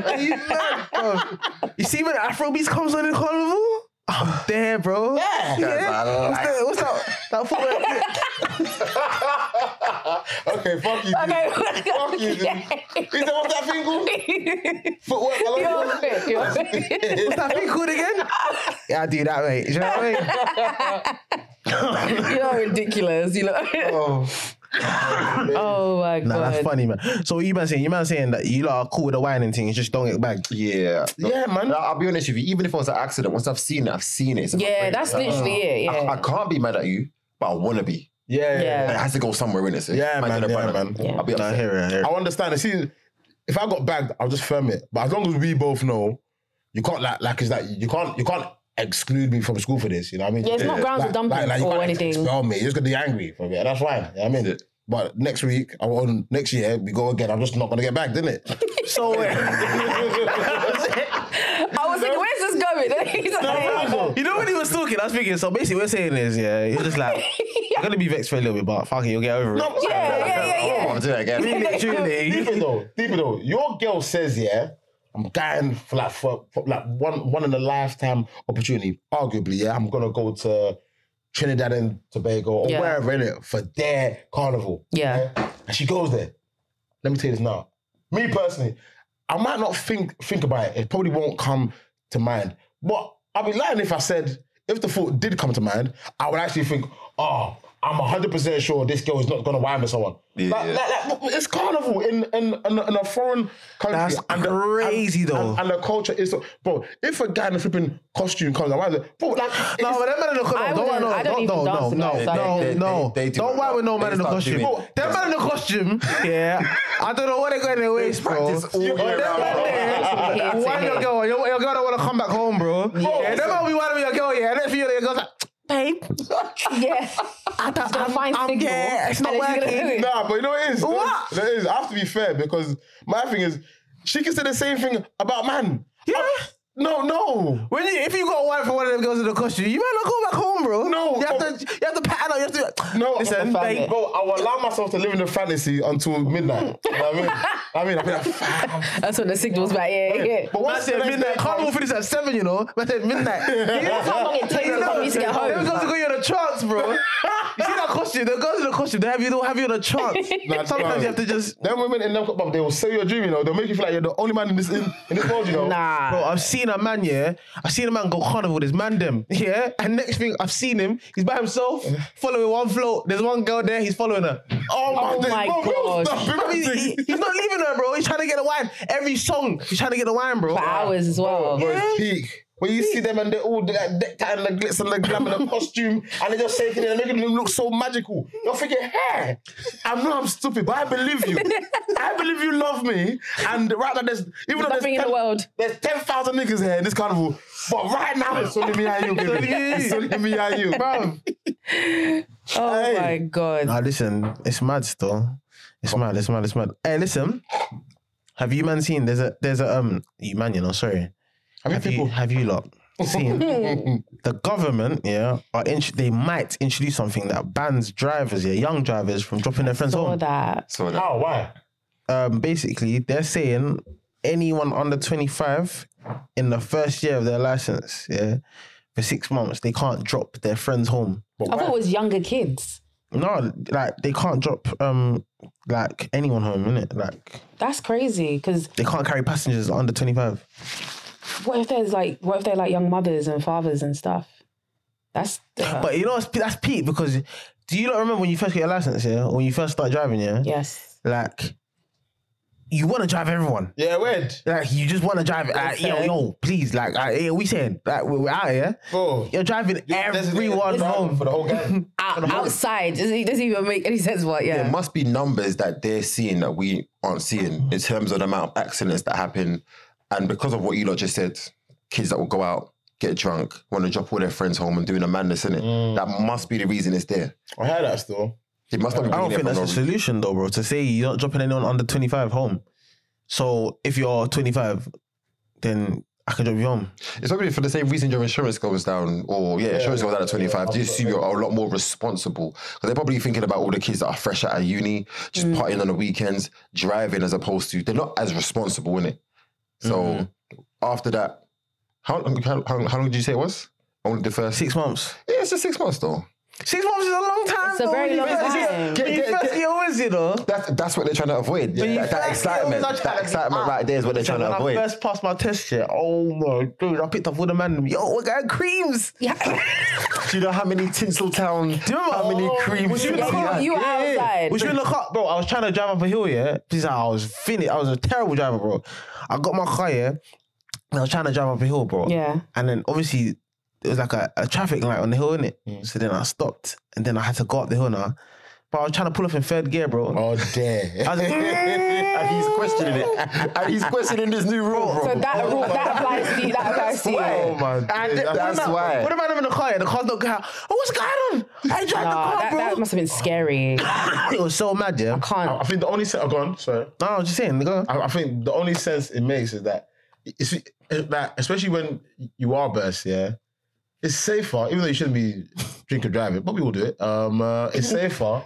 You see when Afrobeats comes on in carnival? I'm there, bro. Yeah. What's that Okay, fuck you. Okay. Fuck you. He said, what's that thing called? Footwork. What's that thing called again? Yeah, I do that, mate. Do you know what I mean? You're ridiculous. You know. Oh my god. Nah, that's funny, man. So what you man saying? You man saying that you lot are cool with the whining thing, you just don't get bagged. Yeah. Yeah, man. I'll be honest with you, even if it was an accident, once I've seen it, It's yeah, that's literally it. Yeah. I can't be mad at you, but I want to be. Yeah. It has to go somewhere in it. So Yeah, man. I'll be upset. I hear it. I understand. See, if I got bagged, I'll just firm it. But as long as we both know, you can't you can't exclude me from school for this. You know what I mean? Yeah, it's not grounds of dumping or anything. Expel me. You're just gonna be angry for it. That's fine. You know what I mean? But next year we go again. I'm just not gonna get bagged, isn't it? So I was thinking, where's this going? you know when he was talking, I was thinking, so basically what we're saying is, yeah, you're just like, you're gonna be vexed for a little bit, but fuck it, you'll get over it. I want to do that again. Deeper though. Your girl says, yeah, I'm going for one in a lifetime opportunity. Arguably, yeah, I'm gonna go to Trinidad and Tobago or wherever in it for their carnival. Yeah. And she goes there. Let me tell you this now. Me personally, I might not think about it. It probably won't come to mind. But I'd be lying if I said, if the thought did come to mind, I would actually think, oh, I'm 100% sure this girl is not going to whine with someone. Yeah. Like, it's carnival in a foreign country. That's crazy, though. And the culture is... Bro, if a guy in a flipping costume comes, bro, like... No, but that man in the costume... No. Don't whine with no man in the costume. That man in the costume, yeah, I don't know what they're going to waste, bro. Why your girl? Your girl don't want to come back home, bro. Yeah, that man be whining with your girl, yeah, and then feel your girl's like... Babe. Yeah. I'm yeah, it's not working. Nah, but you know what it is? What? It is. I have to be fair because my thing is, she can say the same thing about man. Yeah. No. If you got a wife for one of them girls in the costume, you might not go back home, bro. No. You have to pattern up. You have to... No. Listen, babe. Bro, I will allow myself to live in the fantasy until midnight. You know what I mean? I'll be like, that's when the signal's back, yeah. But once I said midnight, carnival finish at 7, you know. I said midnight. That's how long it takes for me to get home. Them girls will go you on a chance, bro. You see that costume? The girls in the costume, they don't have you on a chance. Sometimes you have to just... Them women in them club, they will sell you a dream, you know. They'll make you feel like you're the only man in this world, you know. Nah. Bro, I've seen a man, yeah. I've seen a man go carnival with his man them, yeah. And next thing, I've seen him, he's by himself, following one float. There's one girl there, he's following her. Oh my God. He's not leaving her, bro. He's trying to get a wine. Every song, he's trying to get a wine, bro. For hours as well. Bro, it's peak. Where you see them and they're all like decked out in the glitz and the glam and the costume and they're just shaking it and making them look so magical. You're thinking, hey, I know I'm stupid, but I believe you. I believe you love me. And right now, there's 10,000 niggas here in this carnival, but right now it's only me and you, baby. It's only me and you, bro. Oh my God. Nah, listen, it's mad still. It's mad. Hey, listen. Have you man seen? There's a you man, you know. Sorry. Have you lot seen the government? Yeah, they might introduce something that bans drivers, young drivers, from dropping their friends home. So How? Why? Basically, they're saying anyone under 25 in the first year of their license, for 6 months, they can't drop their friends home. I thought it was younger kids. No, like they can't drop like anyone home, innit? Like that's crazy because they can't carry passengers under 25. What if they're like young mothers and fathers and stuff? That's but you know that's peak because do you not remember when you first get your license, or when you first start driving, Yes. Like you want to drive everyone. Yeah, weird. Like you just want to drive it. Yo, please, like we saying like we're out here. Bro, you're driving everyone home for the whole gang. Outside. Doesn't even make any sense. What? Yeah. There must be numbers that they're seeing that we aren't seeing in terms of the amount of accidents that happen, and because of what you lot just said, kids that will go out, get drunk, want to drop all their friends home and doing a madness in it. That must be the reason it's there. I heard that still. It must not be. I don't think that's the solution though, bro. To say you're not dropping anyone under 25 home. So if you're 25, then I can drop you home. It's probably for the same reason your insurance goes down, or insurance goes down at 25. You assume you're a lot more responsible because they're probably thinking about all the kids that are fresh out of uni, just partying on the weekends, driving as opposed to they're not as responsible, innit? So after that, how long did you say it was? Only the first 6 months. Yeah, it's just 6 months though. 6 months is a long time. It's a very long time. That's what they're trying to avoid. That excitement right there is what they're trying to avoid. When I first passed my test, oh my God, I picked up all the man. Yo, we got creams. Yeah. Do you know how many Tinseltown? Do you remember how many creams? You were outside. We should look up, bro. I was trying to drive up a hill, Please, I was finished. I was a terrible driver, bro. I got my car, and I was trying to drive up a hill, bro. Yeah. And then obviously it was like a traffic light on the hill, innit? So then I stopped and then I had to go up the hill now. But I was trying to pull off in third gear, bro. Oh, damn. I was like, and he's questioning it. And he's questioning this new rule, bro. So that applies to you. That applies to you. Oh, my God. That's why. What about him in the car? The car's not going out. Oh, what's going on? I drive the car, bro. That must have been scary. It was so mad, I can't. I think the only sense... Go on, sorry. No, I was just saying. Go on. I think the only sense it makes is that, especially when you are burst, it's safer, even though you shouldn't be drinking driving, but we will do it. It's safer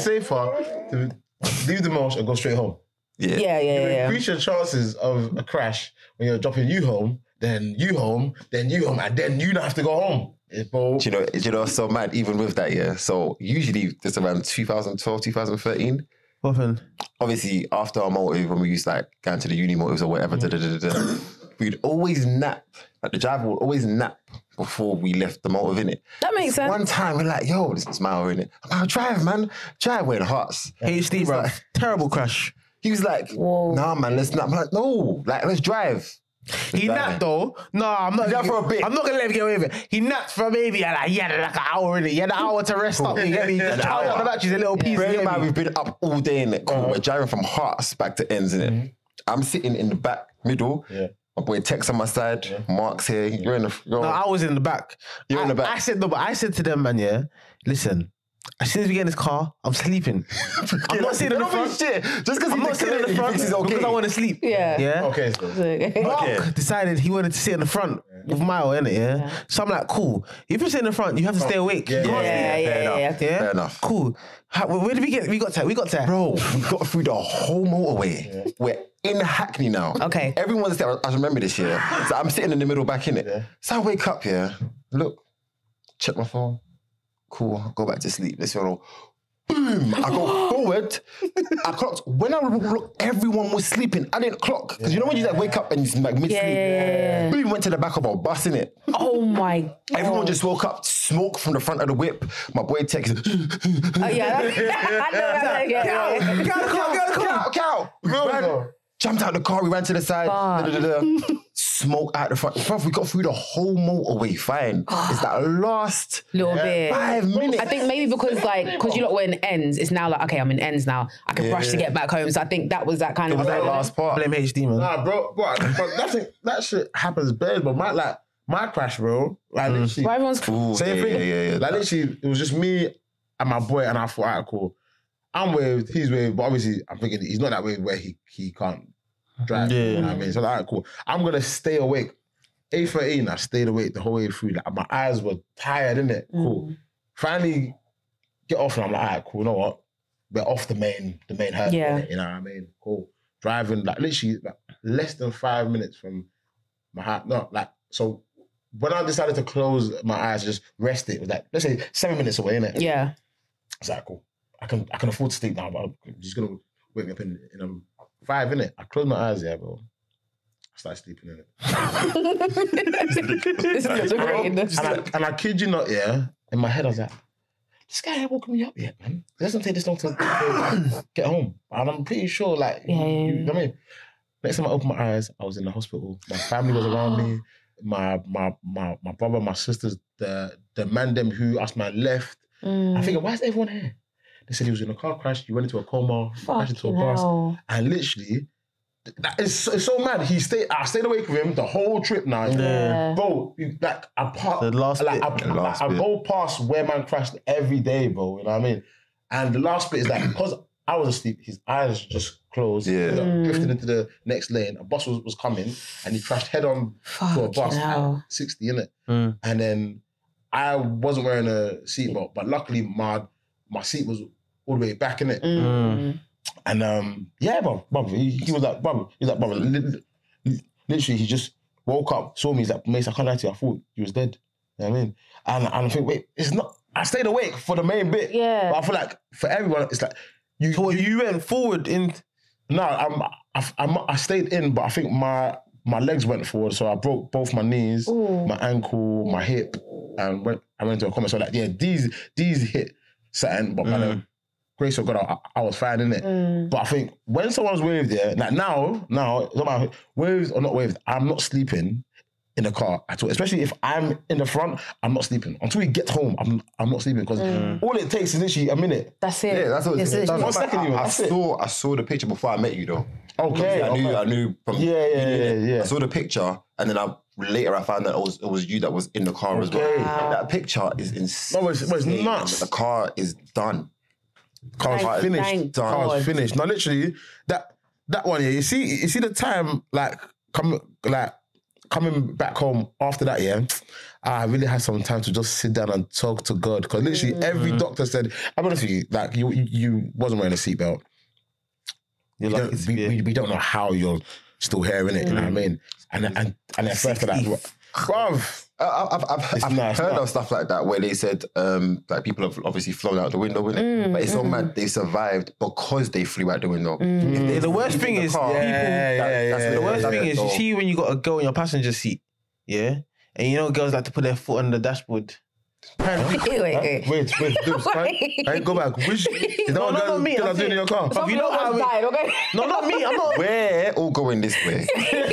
to leave the mulch and go straight home. Yeah. Increase your chances of a crash when you're dropping you home, then you home, and then you don't have to go home. Do you know what's so mad? Even with that, so usually it's around 2012, 2013. What happened? Obviously, after our motive, when we used to go to the uni motives or whatever, we'd always nap. Like the driver would always nap before we left the motive, innit? That makes sense. One time we're like, yo, this is Mao, innit? I'm like, drive, man. Drive, we're in Hearts. HD, bro. Like, terrible crash. He was like, nah, man, let's nap. I'm like, no, let's drive. He napped though. No, I'm not. Napped for a bit. I'm not gonna let him get away with it. He napped for maybe like an hour in it. He had an hour to rest up. You get me? Just charge up the batteries a little piece. Bear in mind, we've been up all day in it. Cool. We're driving from Hearts back to Ends, innit? I'm sitting in the back middle. Yeah. My boy Tex on my side. Mark's here. You're in the. No, I was in the back. You're in the back. I said to them, man, listen. As soon as we get in this car, I'm sleeping. I'm not sitting in the front. Shit. Just because I'm not sitting in the front because I want to sleep. Yeah. Okay. Mark decided he wanted to sit in the front with Mile, innit? Yeah. So I'm like, cool. If you sit in the front, you have to stay awake. Yeah. Fair enough. Cool. Where did we get? We got to. Bro, we got through the whole motorway. Yeah. We're in Hackney now. Okay. Everyone's there. I remember this year. So I'm sitting in the middle back in it. Yeah. So I wake up here. Look, check my phone. Cool, I'll go back to sleep. Let's go. Boom! I go forward. I clocked. When I look, everyone was sleeping. I didn't clock. Because you know when you wake up and you're like mid-sleep? Yeah. Boom, went to the back of our bus, innit? Oh my God. Everyone just woke up, smoke from the front of the whip. My boy texted. I know. Cow. jumped out the car, we ran to the side, smoke out the front. Bruv, we got through the whole motorway, fine. It's that last little bit. 5 minutes. I think maybe because you lot were in ends, it's now like, okay, I'm in ends now. I can rush to get back home. So I think that was that kind of... It was that last part. Blame HD, man. Nah, bro, but that shit happens bad, but my crash, bro, like literally... Well, everyone's... Same thing. Yeah. Like literally, it was just me and my boy, and I thought, alright, cool. I'm waved, he's waved, but obviously I'm thinking he's not that way where he can't drive. You know what I mean? So alright, cool. I'm gonna stay awake. 8:13, I stayed awake the whole way through. Like my eyes were tired, innit? Cool. Finally get off and I'm like, alright, cool, you know what? We're off the main highway. Yeah. You know what I mean? Cool. Driving like literally like, less than 5 minutes from my house. No, like so when I decided to close my eyes, just rest it was like, let's say 7 minutes away, innit? Yeah. It's like, cool. I can afford to sleep now, but I'm just gonna wake me up in 5 minutes. I close my eyes, yeah, bro. I started sleeping in it. And I kid you not, yeah. In my head, I was like, this guy ain't woken me up yet, man. It doesn't take this long to get home. And I'm pretty sure, like, you know what I mean? Next time I opened my eyes, I was in the hospital. My family was around me. My brother, my sisters, the man them who asked my left. I figured, why is everyone here? They said he was in a car crash, he went into a coma, crashed into a bus. And literally, it's so mad. I stayed awake with him the whole trip now. Yeah. Bro, like, I go past where man crashed every day, bro. You know what I mean? And the last bit is like, because I was asleep, his eyes just closed. Yeah. Drifted into the next lane. A bus was coming and he crashed head on to a bus at 60, innit? And then I wasn't wearing a seatbelt, but luckily my seat was all the way back, innit? And yeah, bro, he was like, literally, he just woke up, saw me, he's like, Mace, I can't lie to you, I thought he was dead. You know what I mean? And I think, wait, it's not, I stayed awake for the main bit. Yeah. But I feel like for everyone, it's like, you went forward in... No, I stayed in, but I think my legs went forward, so I broke both my knees, my ankle, my hip, and I went into a coma. So like, yeah, these hit something, but by the grace of God, I was fine, innit? But I think when someone's waved, yeah, like now, it's not about waved or not waved, I'm not sleeping in the car at all. Especially if I'm in the front, I'm not sleeping. Until we get home, I'm not sleeping because all it takes is literally a minute. That's it. Yeah, that's what it's 1 second even. I saw the picture before I met you though. Okay. I knew from yeah. I saw the picture and then later I found that it was you that was in the car as well. Wow. That picture is insane. No, it's nuts. The car is done. Car's finished. Car's finished. Now literally, that one, yeah, you see the time coming back home after that, yeah, I really had some time to just sit down and talk to God. Because literally every doctor said, I'm honest with you, like you wasn't wearing a seatbelt. We don't know how you're still here, innit? You know what I mean? And at first for that, bruv. I've heard of stuff like that where they said like people have obviously flown out the window with it, but it's so mad they survived because they flew out the window. The worst thing is the worst thing is you see when you got a girl in your passenger seat, yeah, and you know girls like to put their foot on the dashboard. Wait. Go back. Which is that what not me. I'm doing in your car? You know how died, okay? No, not me. I'm not. We're all going this way.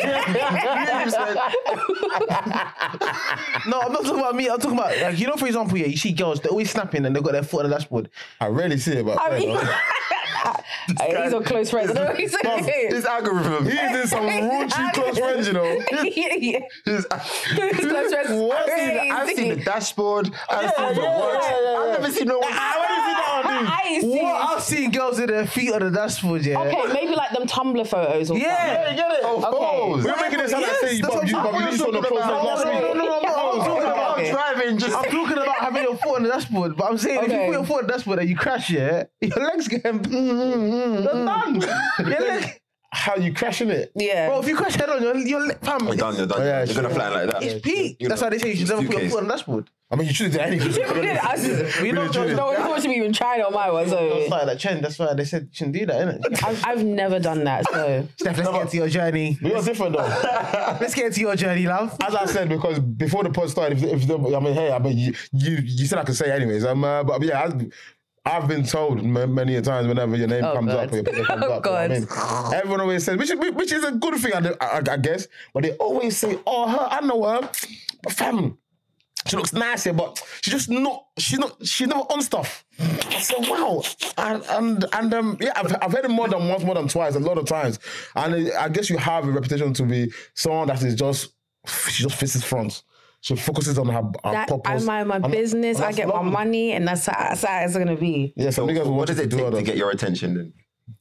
No, I'm not talking about me. I'm talking about, like, you know, for example, yeah, you see girls, they're always snapping and they've got their foot on the dashboard. I rarely see it, but he's a close friend. His algorithm. He's in some raunchy close friends, you know. His close friends. I've seen the dashboard. I've seen the watch. I've never seen no one. I've seen girls with their feet on the dashboard, yeah. Okay, maybe like them Tumblr photos or something. Yeah, get it. Of course. We're making it sound like saying you released on the close friends last week. No. Driving, I'm talking about having your foot on the dashboard, but I'm saying if you put your foot on the dashboard and you crash, yeah, your legs get you're done. How you crashing it? Yeah. Bro, if you crash head on, you're fam. You're done. Yeah, you're gonna fly like that. It's peak. That's why they say you should never put your foot on the dashboard. I mean, you should have done anything. We don't want to be even trying on my one. So that's why they said you shouldn't do that, innit? I've never done that. So Steph, let's get into your journey. We're different though. Let's get into your journey, love. As I said, because before the pod started, you said I could say anyways. But yeah, I've been told many a times whenever your name comes up or your picture comes up. God. You know what I mean? Everyone always says, which is a good thing, I guess, but they always say, oh, her, I know her, but fam, she looks nice here, but she's never on stuff. I said, wow. Yeah, I've heard it more than twice, a lot of times. And I guess you have a reputation to be someone that is she just faces front. She focuses on her purpose. I mind my business, I get my money, and that's how it's going to be. Yeah, so what does it take to get your attention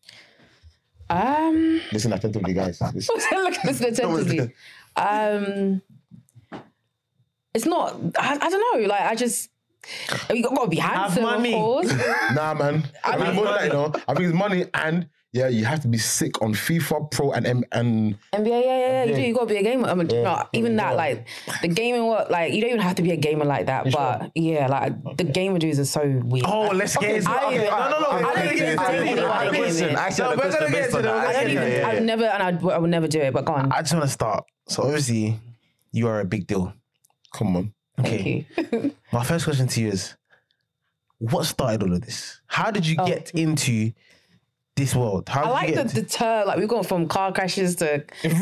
then? Listen attentively, guys. Listen attentively. It's not, I don't know, like, I just, you got to be handsome, of course. Nah, man. I mean, more than that, you know, I think it's money and, yeah, you have to be sick on FIFA Pro and NBA, yeah. You do, you got to be a gamer. I mean, like, the gaming work, like, you don't even have to be a gamer like that, but, yeah, like, the gamer dudes are so weird. Oh, let's get into it. I would never do it, but go on. I just want to start. So, obviously, you are a big deal. Come on. Okay. My first question to you is, what started all of this? How did you get into this world? How I like the term, like we've gone from car crashes to...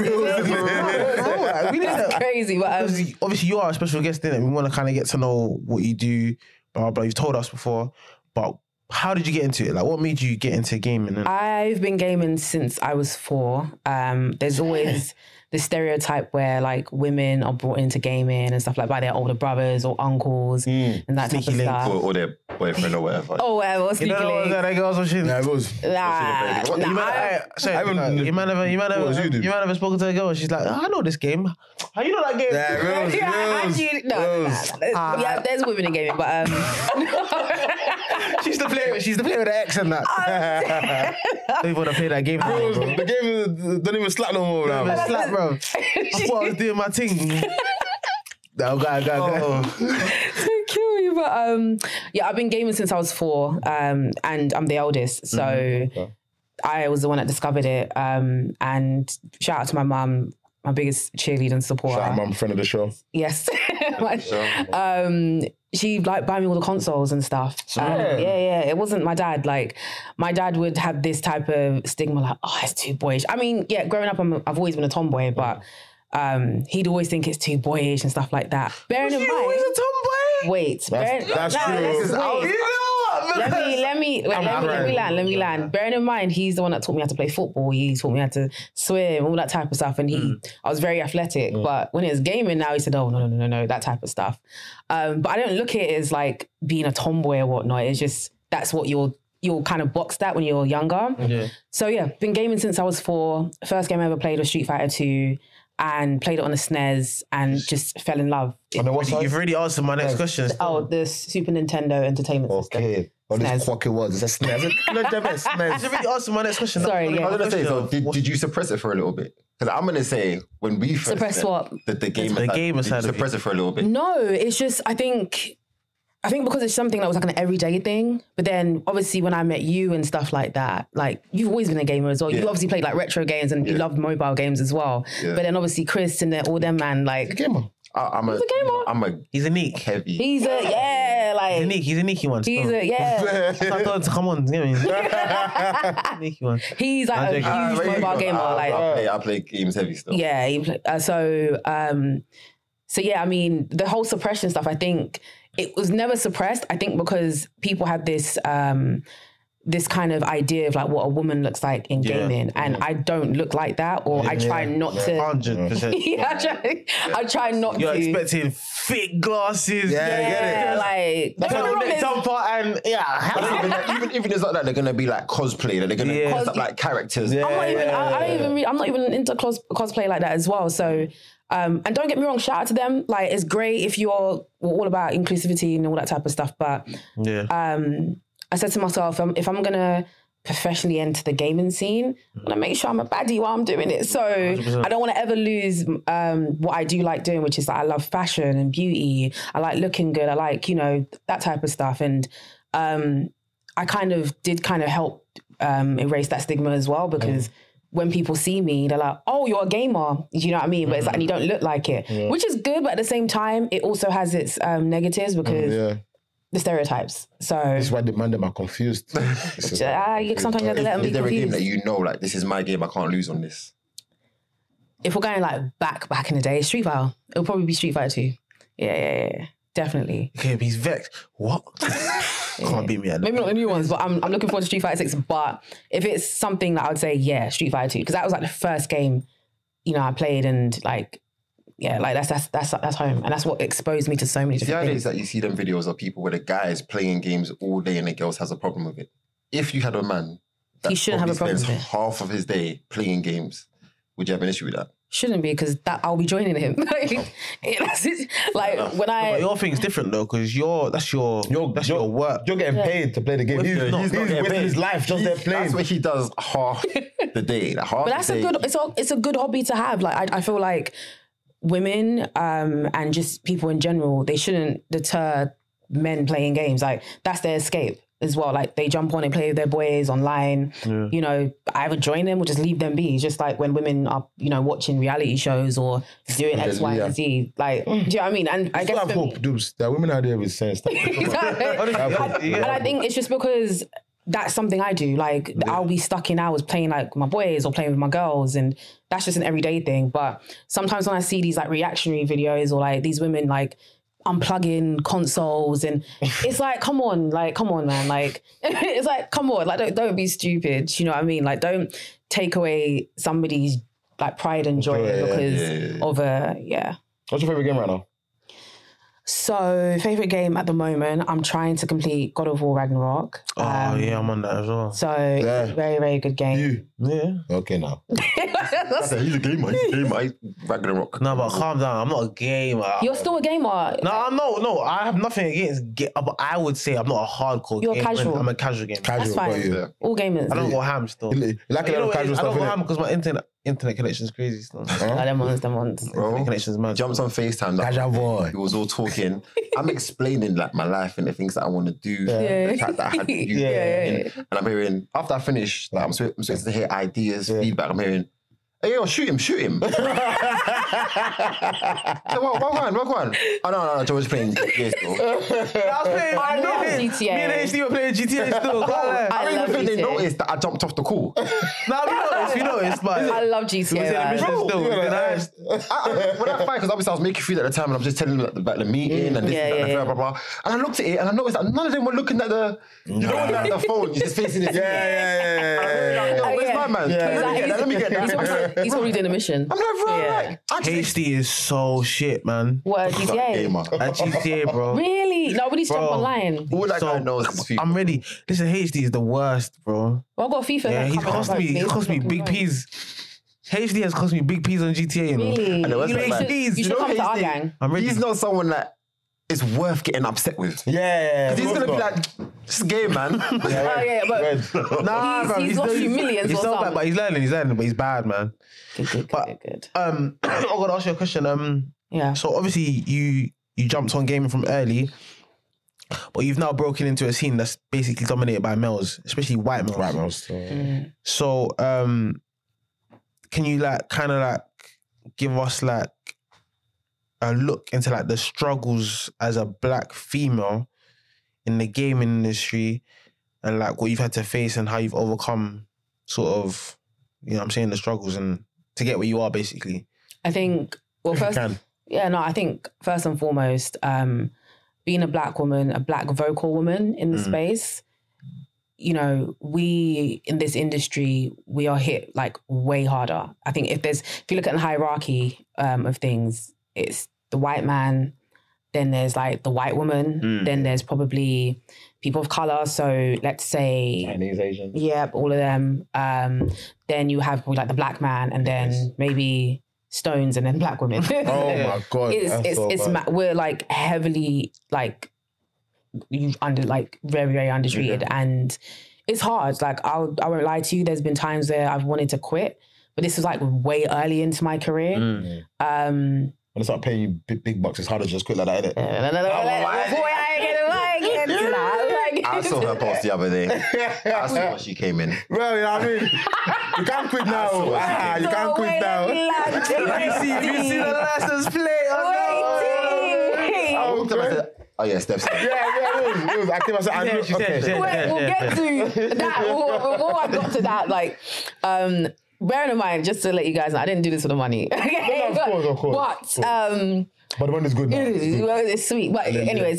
It's crazy. But obviously you are a special guest, innit? We want to kind of get to know what you do, blah, blah. You've told us before, but how did you get into it? Like, what made you get into gaming? I've been gaming since I was 4. There's always... the stereotype where like women are brought into gaming and stuff like by their older brothers or uncles and that type of stuff. Or their boyfriend or whatever. Oh, whatever. Sneaky link. That girl's watching. Yeah, it was. You might have spoken to a girl and she's like, I know this game. How you know that game? Yeah, there's women in gaming, but she's the player with the X and that. They want to play that game. The game don't even slap no more now. Slap, bro. I thought I was doing my thing. No, go. To kill you, but yeah, I've been gaming since I was 4, and I'm the eldest, so I was the one that discovered it. And shout out to my mum, my biggest cheerleader and supporter. Shout out mum, friend of the show. Yes. She like buy me all the consoles and stuff. Yeah. It wasn't my dad. Like my dad would have this type of stigma, like, oh, it's too boyish. I mean, yeah, growing up, I've always been a tomboy, but he'd always think it's too boyish and stuff like that. Bearing in mind, always a tomboy. Wait, that's true. Let me land. Bearing in mind, he's the one that taught me how to play football. He taught me how to swim, all that type of stuff. And I was very athletic. But when it was gaming now, he said, oh, no, that type of stuff. But I don't look at it as like being a tomboy or whatnot. It's just, that's what you're kind of boxed at when you're younger. Yeah. So yeah, been gaming since I was 4. First game I ever played was Street Fighter 2. And played it on the SNES and just fell in love. You've already answered my next question. Oh, the Super Nintendo Entertainment System. Okay. Oh, this quacky words. It's a SNES. SNES. You've already answered my next question. Sorry, yeah. I was going to say, so did you suppress it for a little bit? Because I'm going to say, when we first... Suppress what? The gamer side. Suppress it for a little bit. No, it's just, I think because it's something that was like an everyday thing, but then obviously when I met you and stuff like that, like you've always been a gamer as well. Yeah. You obviously played like retro games and you loved mobile games as well. Yeah. But then obviously Chris and all them, man, like... He's a gamer. He's a neat. Heavy. He's a He's a neaky one. Come on, give me. Neaky one. He's like a huge mobile gamer. I play games heavy stuff. Yeah, so yeah, I mean, the whole suppression stuff, I think it was never suppressed. I think because people have this this kind of idea of like what a woman looks like in gaming, and I don't look like that, or I try not to. 100%. I try not You're to. You're expecting thick glasses. Like jumper and even it's not that they're gonna be like cosplay, that they're gonna dress up like characters. I'm not even into cosplay like that as well. So. And don't get me wrong, shout out to them. Like, it's great if you're all about inclusivity and all that type of stuff. But I said to myself, if I'm gonna professionally enter the gaming scene, I'm gonna make sure I'm a baddie while I'm doing it. So 100%. I don't want to ever lose what I do like doing, which is that I love fashion and beauty. I like looking good. I like, that type of stuff. And I did help erase that stigma as well, because when people see me, they're like, oh, you're a gamer. You know what I mean? But it's like, and you don't look like it, which is good. But at the same time, it also has its negatives, because the stereotypes. So This is why the man them are confused. sometimes you have to let them be Is there a game confused. that you know, like, this is my game, I can't lose on this? If we're going like back in the day, Street Fighter. It'll probably be Street Fighter 2. Yeah. Definitely. Okay, but he's vexed. What? Can't beat me at that. Maybe not the new ones, but I'm looking forward to Street Fighter 6. But if it's something that I would say, yeah, Street Fighter 2, because that was like the first game, I played, and like, yeah, like that's home, and that's what exposed me to so many The different idea things. is that you see them videos of people where the guy is playing games all day and the girls has a problem with it. If you had a man that He shouldn't have a probably problem spends with it. half of his day playing games, would you have an issue with that? Shouldn't be, because that I'll be joining him. Like when But I your thing's different though, because that's your work. You're getting paid to play the game. He's not getting wasting paid. his life just there playing. That's what he does half the day. Like, half But that's the a day. good. It's a good hobby to have. Like I feel like women and just people in general, they shouldn't deter men playing games. Like that's their escape as well. Like they jump on and play with their boys online. I either join them or just leave them be. It's just like when women are watching reality shows or doing X, Y, and Z. Like, do you know what I mean? And I guess have for me- hope, dudes. There are women out there with sense. Exactly. And I think it's just because that's something I do. Like I'll be stuck in hours playing like my boys or playing with my girls, and that's just an everyday thing. But sometimes when I see these like reactionary videos or like these women like unplugging consoles, and it's like, come on, man. Like it's like, come on, like don't be stupid. You know what I mean? Like don't take away somebody's like pride and joy because of What's your favorite game right now? So, favorite game at the moment, I'm trying to complete God of War Ragnarok. Yeah, I'm on that as well. So, very, very good game. Yeah. Okay, now. He's a gamer. He's Ragnarok. No, but calm down. I'm not a gamer. You're still a gamer. No. I have nothing against but I would say I'm not a hardcore You're gamer. casual. I'm a casual gamer. That's fine. All gamers. I don't go ham still. You like a lot of casual I stuff, don't go innit? ham because my internet connection is crazy still. Them ones. Bro, Internet connection is mad. jumped on FaceTime. Casual boy. He was all talking. I'm explaining like my life and the things that I want to do. The chat that I had with you. And I'm hearing, after I finish, like I'm supposed to hear ideas, feedback. I'm hearing, hey, yo, shoot him. So what one? Oh, no, George playing GTA still. I love GTA. Me and HD were playing GTA still. I don't love even think they GTA. noticed that I jumped off the call. We noticed, but I love GTA. we said the mission man. still. When I fight, because obviously I was making food at the time and I'm just telling them about the meeting and this and that, blah, blah, blah. And I looked at it and I noticed that none of them were looking at the, like the phone, just facing it. Where's my man? Let me get that. He's probably doing a mission. I'm like, bro, like, HD is so shit, man. What, GTA? gamer. At GTA, bro. Really? Nobody's jump online. All that guy knows is FIFA. I'm ready. Listen, HD is the worst, bro. Well, I've got FIFA. Yeah, he cost me big peas. HD has cost me big peas on GTA, you know. Really? And the worst You part, should- like, you should come to our gang. I'm ready. He's not someone that is worth getting upset with. Yeah. He's going to be like, this is game, man. Oh, yeah, but Nah, bro. he's lost you millions He's or so something. bad, but he's learning, but he's bad, man. Good. I'm gonna ask you a question. Yeah. So obviously you jumped on gaming from early, but you've now broken into a scene that's basically dominated by males, especially white males. Right, most. So can you like kind of like give us like a look into like the struggles as a black female in the gaming industry and like what you've had to face and how you've overcome sort of, you know what I'm saying, the struggles and to get where you are basically? I think, well, first, I think first and foremost, being a black woman, a black vocal woman in the space, you know, we in this industry, we are hit like way harder. I think if you look at the hierarchy of things, it's the white man, then there's like the white woman, then there's probably people of color. So let's say Chinese, Asian. Yep, all of them. Then you have like the black man, and then maybe stones, and then black women. Oh my God. We're like heavily like very, very undertreated, and it's hard. Like I won't lie to you. There's been times where I've wanted to quit, but this was like way early into my career. When they start paying you big bucks, it's hard to just quit like that, isn't it? I saw her post the other day. I saw her, she came in. Well, you know what I mean? You can't quit now. You can't quit now. You see the license plate. I Oh yeah, Steph. It was. I came and said, I knew she said. We'll get to that. Before I got to that, like, bearing in mind, just to let you guys know, I didn't do this for the money. Okay? No, of course. But the money's good now. It's sweet. But anyways,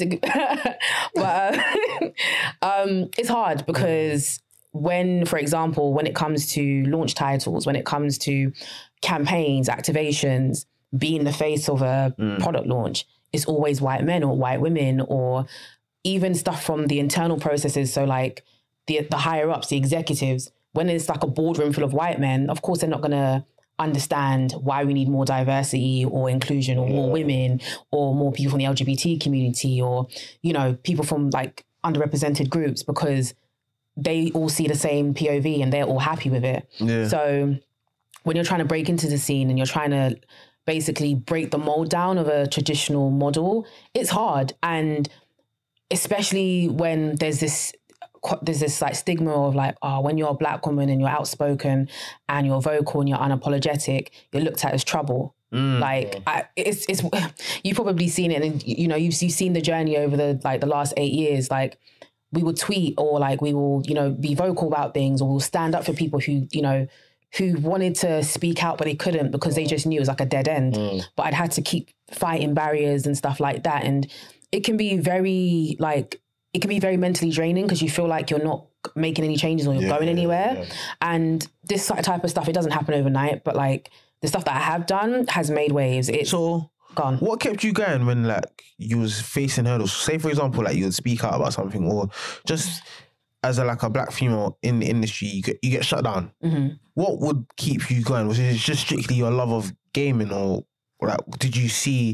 it's hard because when, for example, when it comes to launch titles, when it comes to campaigns, activations, being the face of a product launch, it's always white men or white women, or even stuff from the internal processes. So like the higher ups, the executives, when it's like a boardroom full of white men, of course they're not going to understand why we need more diversity or inclusion or more women or more people from the LGBT community or, you know, people from like underrepresented groups, because they all see the same POV and they're all happy with it. Yeah. So when you're trying to break into the scene and you're trying to basically break the mold down of a traditional model, it's hard. And especially when there's this like stigma of like, oh, when you're a Black woman and you're outspoken and you're vocal and you're unapologetic, you're looked at as trouble. Like it's you've probably seen it, and you know you've seen the journey over the last 8 years. Like we will tweet, or like we will, you know, be vocal about things, or we'll stand up for people who, you know, who wanted to speak out but they couldn't because they just knew it was like a dead end. But I'd had to keep fighting barriers and stuff like that, and it can be very mentally draining because you feel like you're not making any changes or you're going anywhere. And this type of stuff, it doesn't happen overnight, but like the stuff that I have done has made waves. It's gone. What kept you going when like you was facing hurdles? Say for example, like you would speak out about something, or just as a Black female in the industry, you get shut down. What would keep you going? Was it just strictly your love of gaming, or like did you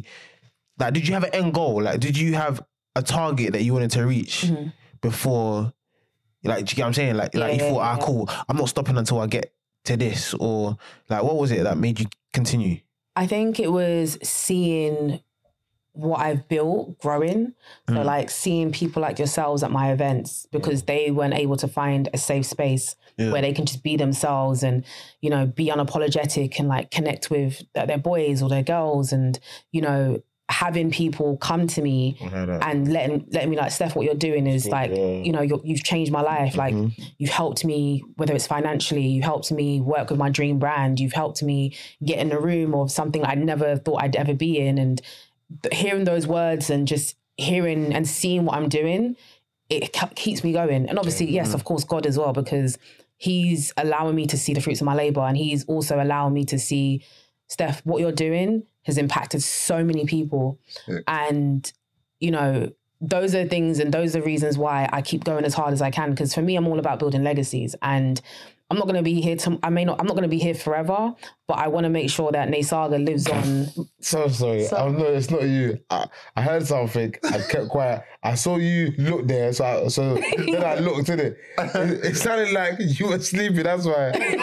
have an end goal? Like did you have a target that you wanted to reach before, like, do you get what I'm saying? Like you thought, cool, I'm not stopping until I get to this, or like, what was it that made you continue? I think it was seeing what I've built growing. So like seeing people like yourselves at my events, because they weren't able to find a safe space where they can just be themselves and, you know, be unapologetic and like connect with their boys or their girls, and, you know, having people come to me and letting me like, Steph, what you're doing is like, you know, you've changed my life. Like you've helped me, whether it's financially, you've helped me work with my dream brand. You've helped me get in the room of something I never thought I'd ever be in. And hearing those words and just hearing and seeing what I'm doing, it keeps me going. And obviously, yes, of course, God as well, because he's allowing me to see the fruits of my labor. And he's also allowing me to see, Steph, what you're doing has impacted so many people. And, you know, those are things and those are reasons why I keep going as hard as I can. Because for me, I'm all about building legacies. And I'm not going to be here I'm not going to be here forever, but I want to make sure that Naysaga lives on. So sorry. No, it's not you. I heard something. I kept quiet. I saw you look there, so then I looked in it. It sounded like you were sleeping. That's why. It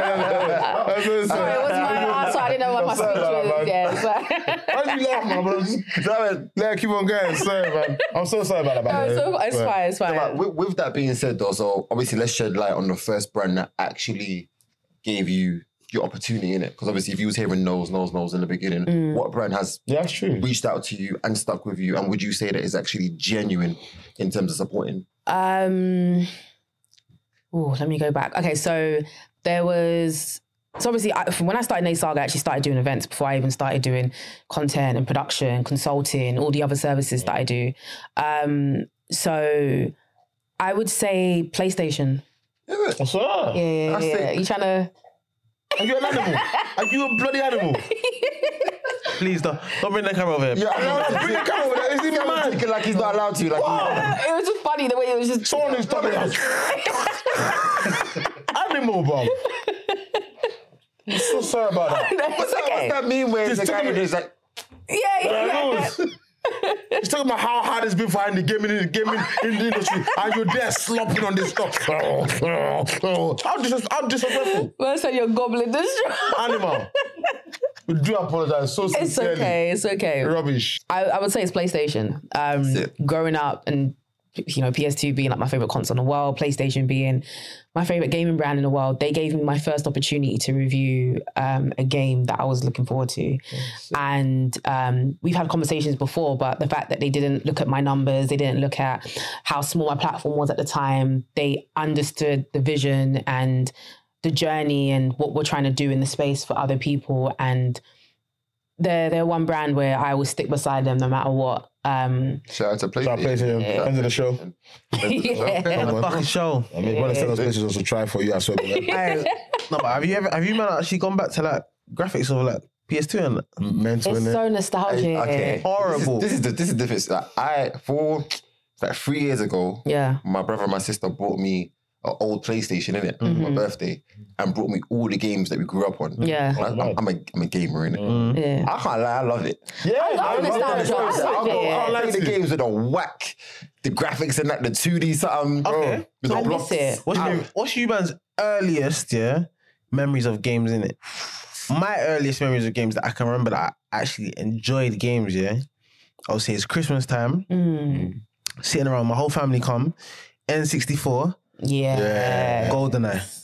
was my answer. I didn't know what my speech was. Why'd you laugh, man? Let keep on going. Sorry, man. I'm so sorry about that. It's fine. So, with that being said, though, so obviously let's shed light on the first brand that actually gave you your opportunity in it, because obviously if you was hearing no's in the beginning, what brand has reached out to you and stuck with you, and would you say that is actually genuine in terms of supporting? Let me go back. Okay, so there was, so obviously when I started Naysaga, I actually started doing events before I even started doing content and production, consulting, all the other services that I do. So I would say PlayStation. What's up? Yeah. You trying to... Are you an animal? Are you a bloody animal? Please don't bring the camera over here. Yeah, bring the camera over there. Is he mad? Like he's not allowed to. Like it was just funny the way it was just... Someone who's talking about animal, bro. I'm so sorry about that. What's that mean when the camera is like... Yeah. He's talking about how hard it's been for in the gaming industry, and you're there slopping on this stuff. How disrespectful. Well, so you're gobbling this animal. We do apologize so sincerely. It's okay. Rubbish. I would say it's PlayStation. Growing up and PS2 being like my favorite console in the world, PlayStation being my favorite gaming brand in the world, they gave me my first opportunity to review a game that I was looking forward to. And we've had conversations before, but the fact that they didn't look at my numbers, they didn't look at how small my platform was at the time, they understood the vision and the journey and what we're trying to do in the space for other people. And they're one brand where I will stick beside them no matter what. Shout out to PlayStation. Friends of the show. Fucking show. I mean, one of those places also try for you. I swear. No, but have you man actually gone back to like graphics of like PS2 and that? Mental, It's so nostalgic. Okay. Horrible. This is the difference. For 3 years ago, my brother and my sister bought me an old PlayStation for my birthday and brought me all the games that we grew up on. Yeah. I'm a gamer, innit? Yeah. I can't lie, I love it. Yeah, I love nostalgia. I like the games with the whack, the graphics and like the 2D something. Okay. With the I blocks. miss it. What's you man's earliest memories of games in it? My earliest memories of games that I can remember that I actually enjoyed games, I would say it's Christmas time. Sitting around, my whole family come, N64, Yeah. GoldenEye.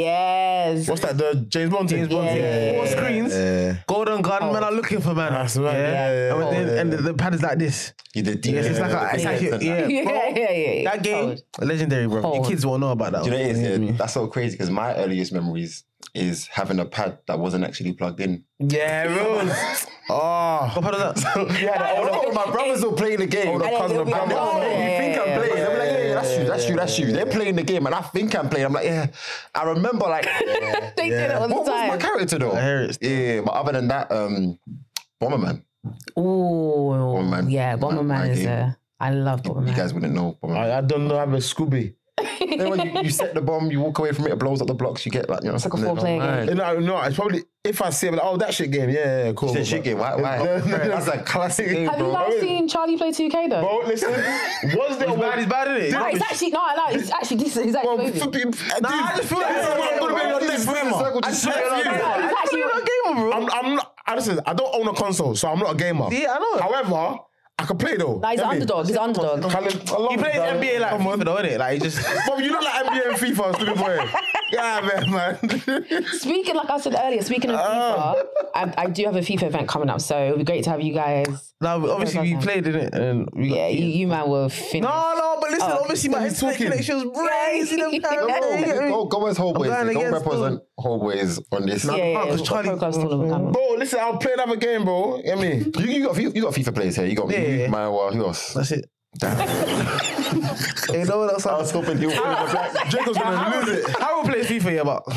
Yes. What's that? The James Bond thing? Yeah. 4 screens, golden gun, man, I'm looking for, man. That's right. And the pad is like this. You did Yes, it's like it's actually, Yeah. That game, legendary, bro. Cold. Your kids won't know about that. Do you know what it is? Yeah. That's so crazy because my earliest memories is having a pad that wasn't actually plugged in. Yeah, rules. Oh. What part of that? Yeah, my brothers will play the game. Older cousin of You think I'm playing? I'm like, yeah, that's you. They're playing the game, and I think I'm playing. I'm like, yeah. I remember, like, They did it all the what was my time. character though? I hear it. Yeah, but other than that, Bomberman. Ooh. Bomberman. Yeah, Bomberman My is game. I love Bomberman. You guys wouldn't know Bomberman. I don't know. I'm a Scooby. Then when you set the bomb, you walk away from it, it blows up the blocks. You get like, it's like a 4-player game. No, it's probably if I see it, like, that shit game. Yeah, cool. Shit, shit game. Why? That's a classic game, Have you bro. guys seen Charlie play 2K though? Bro, listen. Was there He's bad, isn't it? No, it's actually it's actually decent. It's actually moving. I just feel like I'm gonna be your next member. It's actually not a gamer, bro. I'm not. Listen, I don't own a console, so I'm not a gamer. Yeah, I know. However, I can play though. He's an underdog. He's an underdog. He plays NBA like FIFA though, innit? Like, he just... Bro, you look like NBA and FIFA, stupid boy. Yeah, man. Speaking, like I said earlier, speaking of FIFA, I do have a FIFA event coming up, so it'll be great to have you guys. No, obviously we played, didn't it? And we Yeah, you man will finish. No, but listen, obviously my internet connection was crazy. Go as whole boys. going Don't against represent whole boys on this. because Charlie- Pro Club's tournament coming. Bro, listen, I'll play another game, bro. Get me? You got FIFA players here. You got me, Maya, who else? That's it. Damn. You know what else? I was hoping you were Jacob's gonna lose it. Harold plays FIFA, yeah, but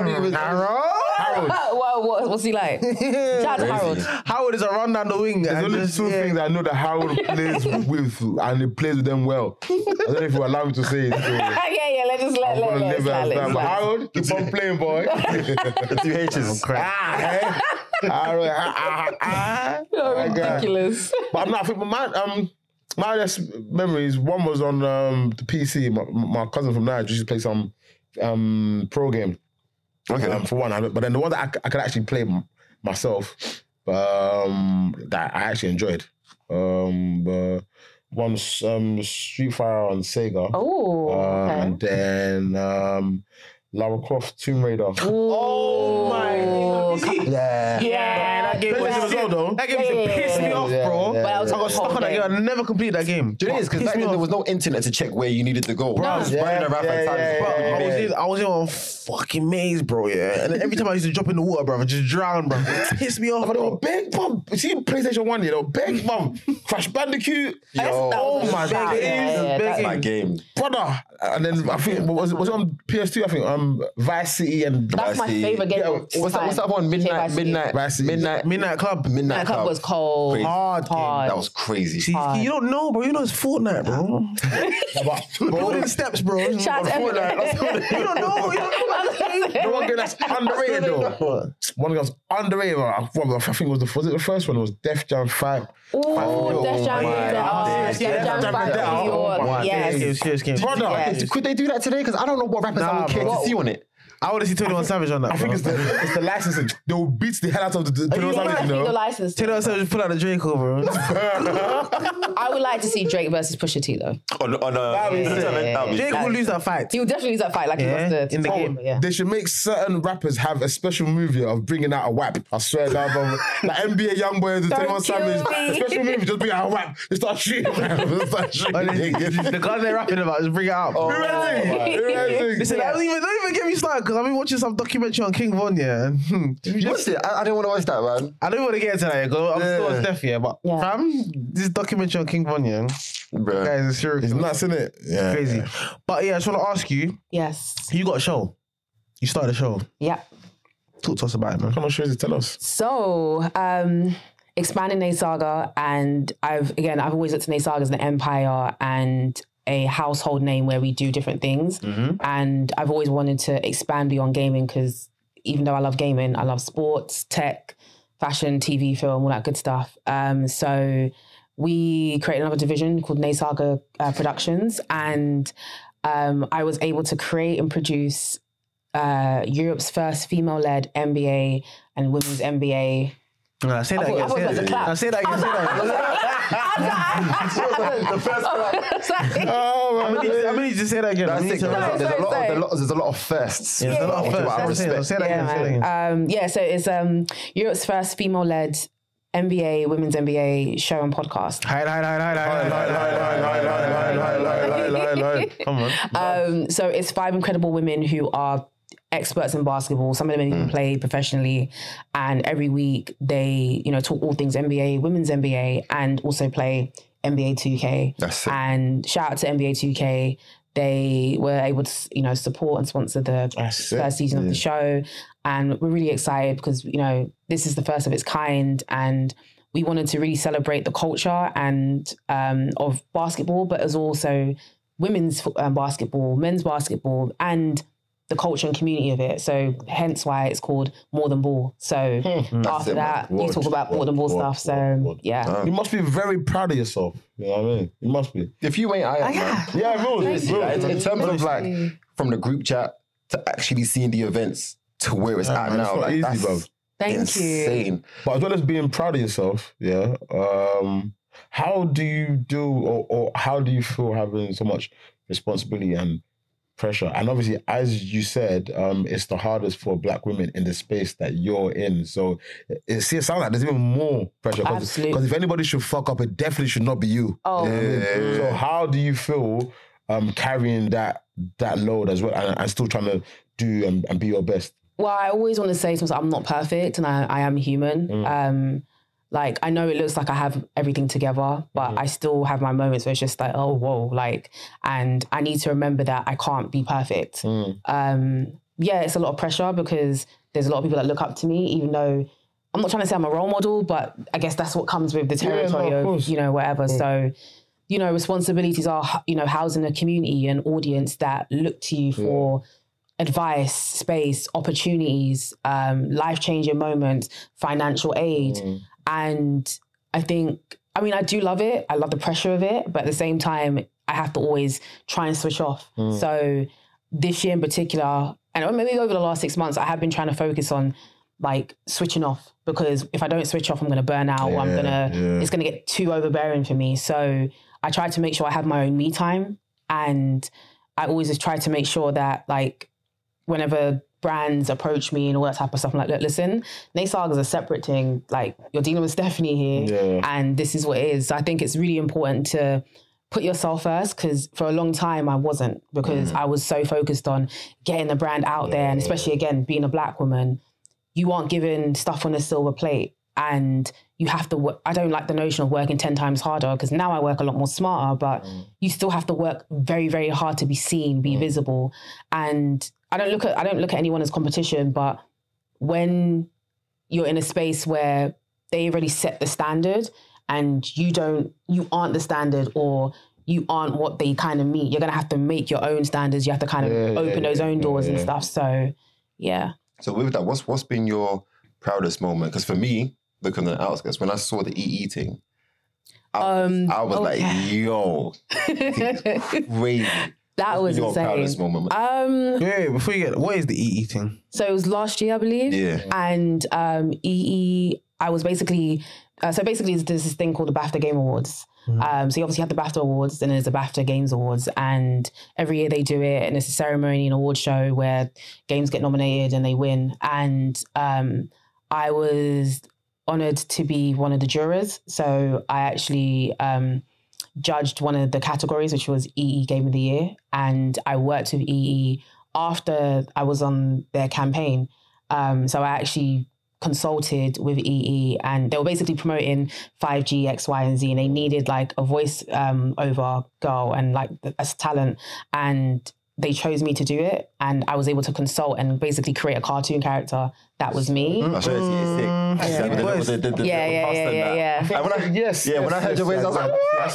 Harold. What's he like? Shout out to Harold. Harold is a run down the wing. There's only two things I know that Harold plays with, and he plays with them well. I don't know if you allow me to say it. So yeah, let's just let I'm gonna it live as that. But slide. Harold, keep on playing, boy. The 2 H's. Harold, You're ridiculous. But I'm not. I think my last memories. One was on the PC. My cousin from Nigeria used to play some pro game. Okay. For one, but then the one that I could actually play myself, that I actually enjoyed. One Street Fighter on Sega. Oh, okay. And then Lara Croft Tomb Raider. Oh my God. Yeah. That game PlayStation as well, though. That game used to piss me off, bro. Yeah, I got stuck on that game. I never completed that game. Do you know it is? Because back then there was no internet to check where you needed to go. Bro, Just running around for time. Bro, I was in a fucking maze, bro, yeah. And then every time I used to drop in the water, bro, I just drown, bro. It pissed me off, But they were bro. big, bum. See PlayStation 1, they were big, bum. Crash Bandicoot. Oh my God. days. That's my game. Brother. And then I think, was it on PS2? I think Vice City and... That's my favorite game. of all What's time. that one? Vice City. Midnight Club. Midnight Club was cold. Crazy. Hard game. That was crazy. See, you don't know, bro. You know it's Fortnite, bro. Building steps, bro. Shout out to everyone. You don't know. The one game that's underrated, though. One game that's underrated. I think it was the first one. It was Def Jam 5. Oh, Def Jam Def Jam Vendetta. Yes. Serious game. Brother, Yes. Could they do that today? Because I don't know what rappers I would care to see on it. I want to see 21 Savage on that. I think it's the licensing. They will beat the hell out of the 21 Savage, The license. 21 Savage pull out the Drake over. I would like to see Drake versus Pusha T though. Drake will lose that fight. He will definitely lose that fight, like he lost in the game. Yeah. They should make certain rappers have a special movie of bringing out a WAP. I swear down, bro. Like NBA Youngboy, the 21 Savage, a special movie, just bring out a WAP. They start shooting. The guys they're rapping about, just bring it out. Listen, don't even get me started because I've been watching some documentary on King Von, yeah. What's it? I didn't want to watch that, man. I don't want to get into that because I'm still on Steph, yeah. But fam, this documentary on King Von, yeah. Bro. Guys, it's serious. It's nuts, isn't it? Yeah. Crazy. But yeah, I just want to ask you. Yes. You got a show. You started a show. Yeah. Talk to us about it, man. Come on, shows it. Tell us. So, expanding Nay Saga, and I've always looked at Nay Saga as an empire and a household name where we do different things. And I've always wanted to expand beyond gaming because even though I love gaming, I love sports, tech, fashion, TV, film, all that good stuff. So we created another division called Nay Saga Productions, and I was able to create and produce Europe's first female-led NBA and women's NBA. Say that again. Say that again. The first one. I mean, just say that again. There's a lot of firsts. There's a lot of firsts. Say that again. So it's Europe's first female-led NBA, women's NBA show and podcast. Come on. So it's 5 incredible women who are experts in basketball. Some of them even play professionally, and every week they, talk all things NBA, women's NBA, and also play NBA 2K. That's it. And shout out to NBA 2K. They were able to, support and sponsor the first season of the show, and we're really excited because this is the first of its kind, and we wanted to really celebrate the culture and of basketball, but as also women's basketball, men's basketball, and the culture and community of it. So hence why it's called More Than Ball. So after that, you talk about More Than Ball stuff. So yeah. You must be very proud of yourself. You know what I mean? You must be. If you ain't, I am, man. Yeah, bro. In terms of from the group chat to actually seeing the events to where it's at now. It's not easy, bro. Thank insane. you. But as well as being proud of yourself, how do you do or how do you feel having so much responsibility and pressure? And obviously, as you said, it's the hardest for Black women in the space that you're in. So it sounds like there's even more pressure. Because if anybody should fuck up, it definitely should not be you. So how do you feel carrying that load as well and still trying to do and be your best? Well, I always want to say to myself, I'm not perfect and I am human. I know it looks like I have everything together, but I still have my moments where it's just like, oh, whoa, and I need to remember that I can't be perfect. It's a lot of pressure because there's a lot of people that look up to me, even though I'm not trying to say I'm a role model, but I guess that's what comes with the territory of whatever. So, responsibilities are, housing a community, an audience that look to you for advice, space, opportunities, life-changing moments, financial aid. And I think, I do love it. I love the pressure of it. But at the same time, I have to always try and switch off. So this year in particular, and maybe over the last 6 months, I have been trying to focus on switching off, because if I don't switch off, I'm going to burn out or it's going to get too overbearing for me. So I try to make sure I have my own me time. And I always just try to make sure that whenever brands approach me and all that type of stuff, I'm like, look, listen, Nay Saga is a separate thing. You're dealing with Stephanie here and this is what it is. So I think it's really important to put yourself first, because for a long time I wasn't, because I was so focused on getting the brand out there. And especially, again, being a Black woman, you aren't given stuff on a silver plate. And you have to work. I don't like the notion of working 10 times harder, because now I work a lot more smarter, but you still have to work very, very hard to be seen, be visible. And I don't look at anyone as competition, but when you're in a space where they've already set the standard and you aren't the standard, or you aren't what they kind of meet, you're going to have to make your own standards. You have to kind of open those own doors and stuff. So, yeah. So with that, what's been your proudest moment? Because for me, looking at the outskirts, when I saw the EE thing, I was like, yo, crazy. That was your insane. proudest moment? Wait, before you get, what is the EE thing? So it was last year, I believe. Yeah. And EE, I was basically, there's this thing called the BAFTA Game Awards. So you obviously have the BAFTA Awards, and there's the BAFTA Games Awards, and every year they do it, and it's a ceremony, an award show where games get nominated and they win. And I was honoured to be one of the jurors. So I actually judged one of the categories, which was EE Game of the Year, and I worked with EE after I was on their campaign. So I actually consulted with EE, and they were basically promoting 5G, X, Y, and Z, and they needed like a voice over girl and like as talent, and they chose me to do it, and I was able to consult and basically create a cartoon character that was me. I showed it to you. Yeah. When I heard your voice, I was like, what?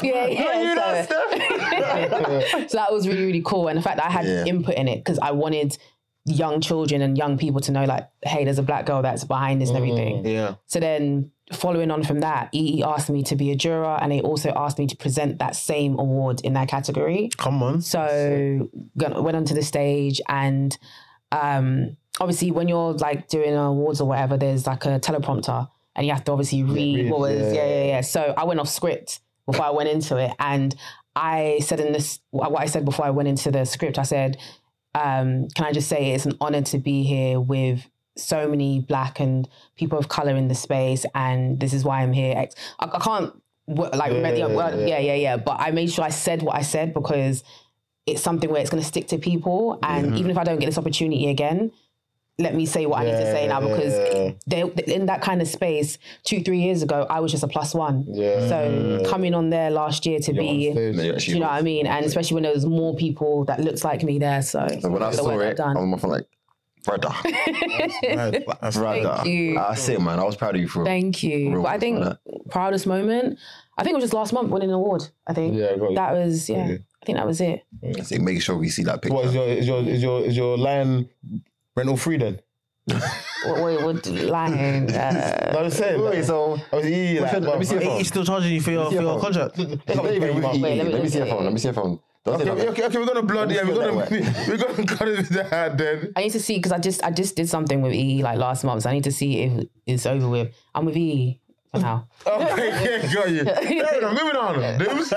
So that was really, really cool, and the fact that I had input in it, because I wanted young children and young people to know, like, hey, there's a black girl that's behind this and everything. Yeah. So then following on from that, EE asked me to be a juror, and they also asked me to present that same award in that category. Come on. So went onto the stage, and obviously when you're like doing awards or whatever, there's like a teleprompter, and you have to obviously read what was, So I went off script before I went into it, and I said what I said before I went into the script, I said, can I just say it's an honor to be here with so many black and people of color in the space, and this is why I'm here. I can't remember the word, but I made sure I said what I said, because it's something where it's going to stick to people, and even if I don't get this opportunity again, let me say what I need to say now, because in that kind of space 2-3 years ago, I was just a +1. So coming on there last year to be, you know what I mean? And especially when there was more people that looked like me there. So when I saw it, I was like, brother. Thank you. That's it, man. I was proud of you for Thank you. But I think proudest moment, I think it was just last month winning an award. I think that was, I think that was it. I think make sure we see that picture. What is your lion rental free then? what line? I was saying. Wait, so let me see your phone. He's still charging you for your contract. Let me see your phone. Okay, we're gonna blood. Yeah, we're gonna cut it with that then. I need to see, because I just did something with EE like last month, so I need to see if it's over with. I'm with EE for now. Okay, got you. Moving on.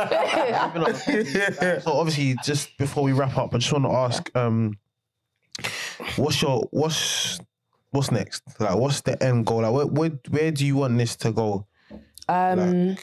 So obviously, just before we wrap up, I just want to ask, what's next? Like, what's the end goal? Like, where do you want this to go? I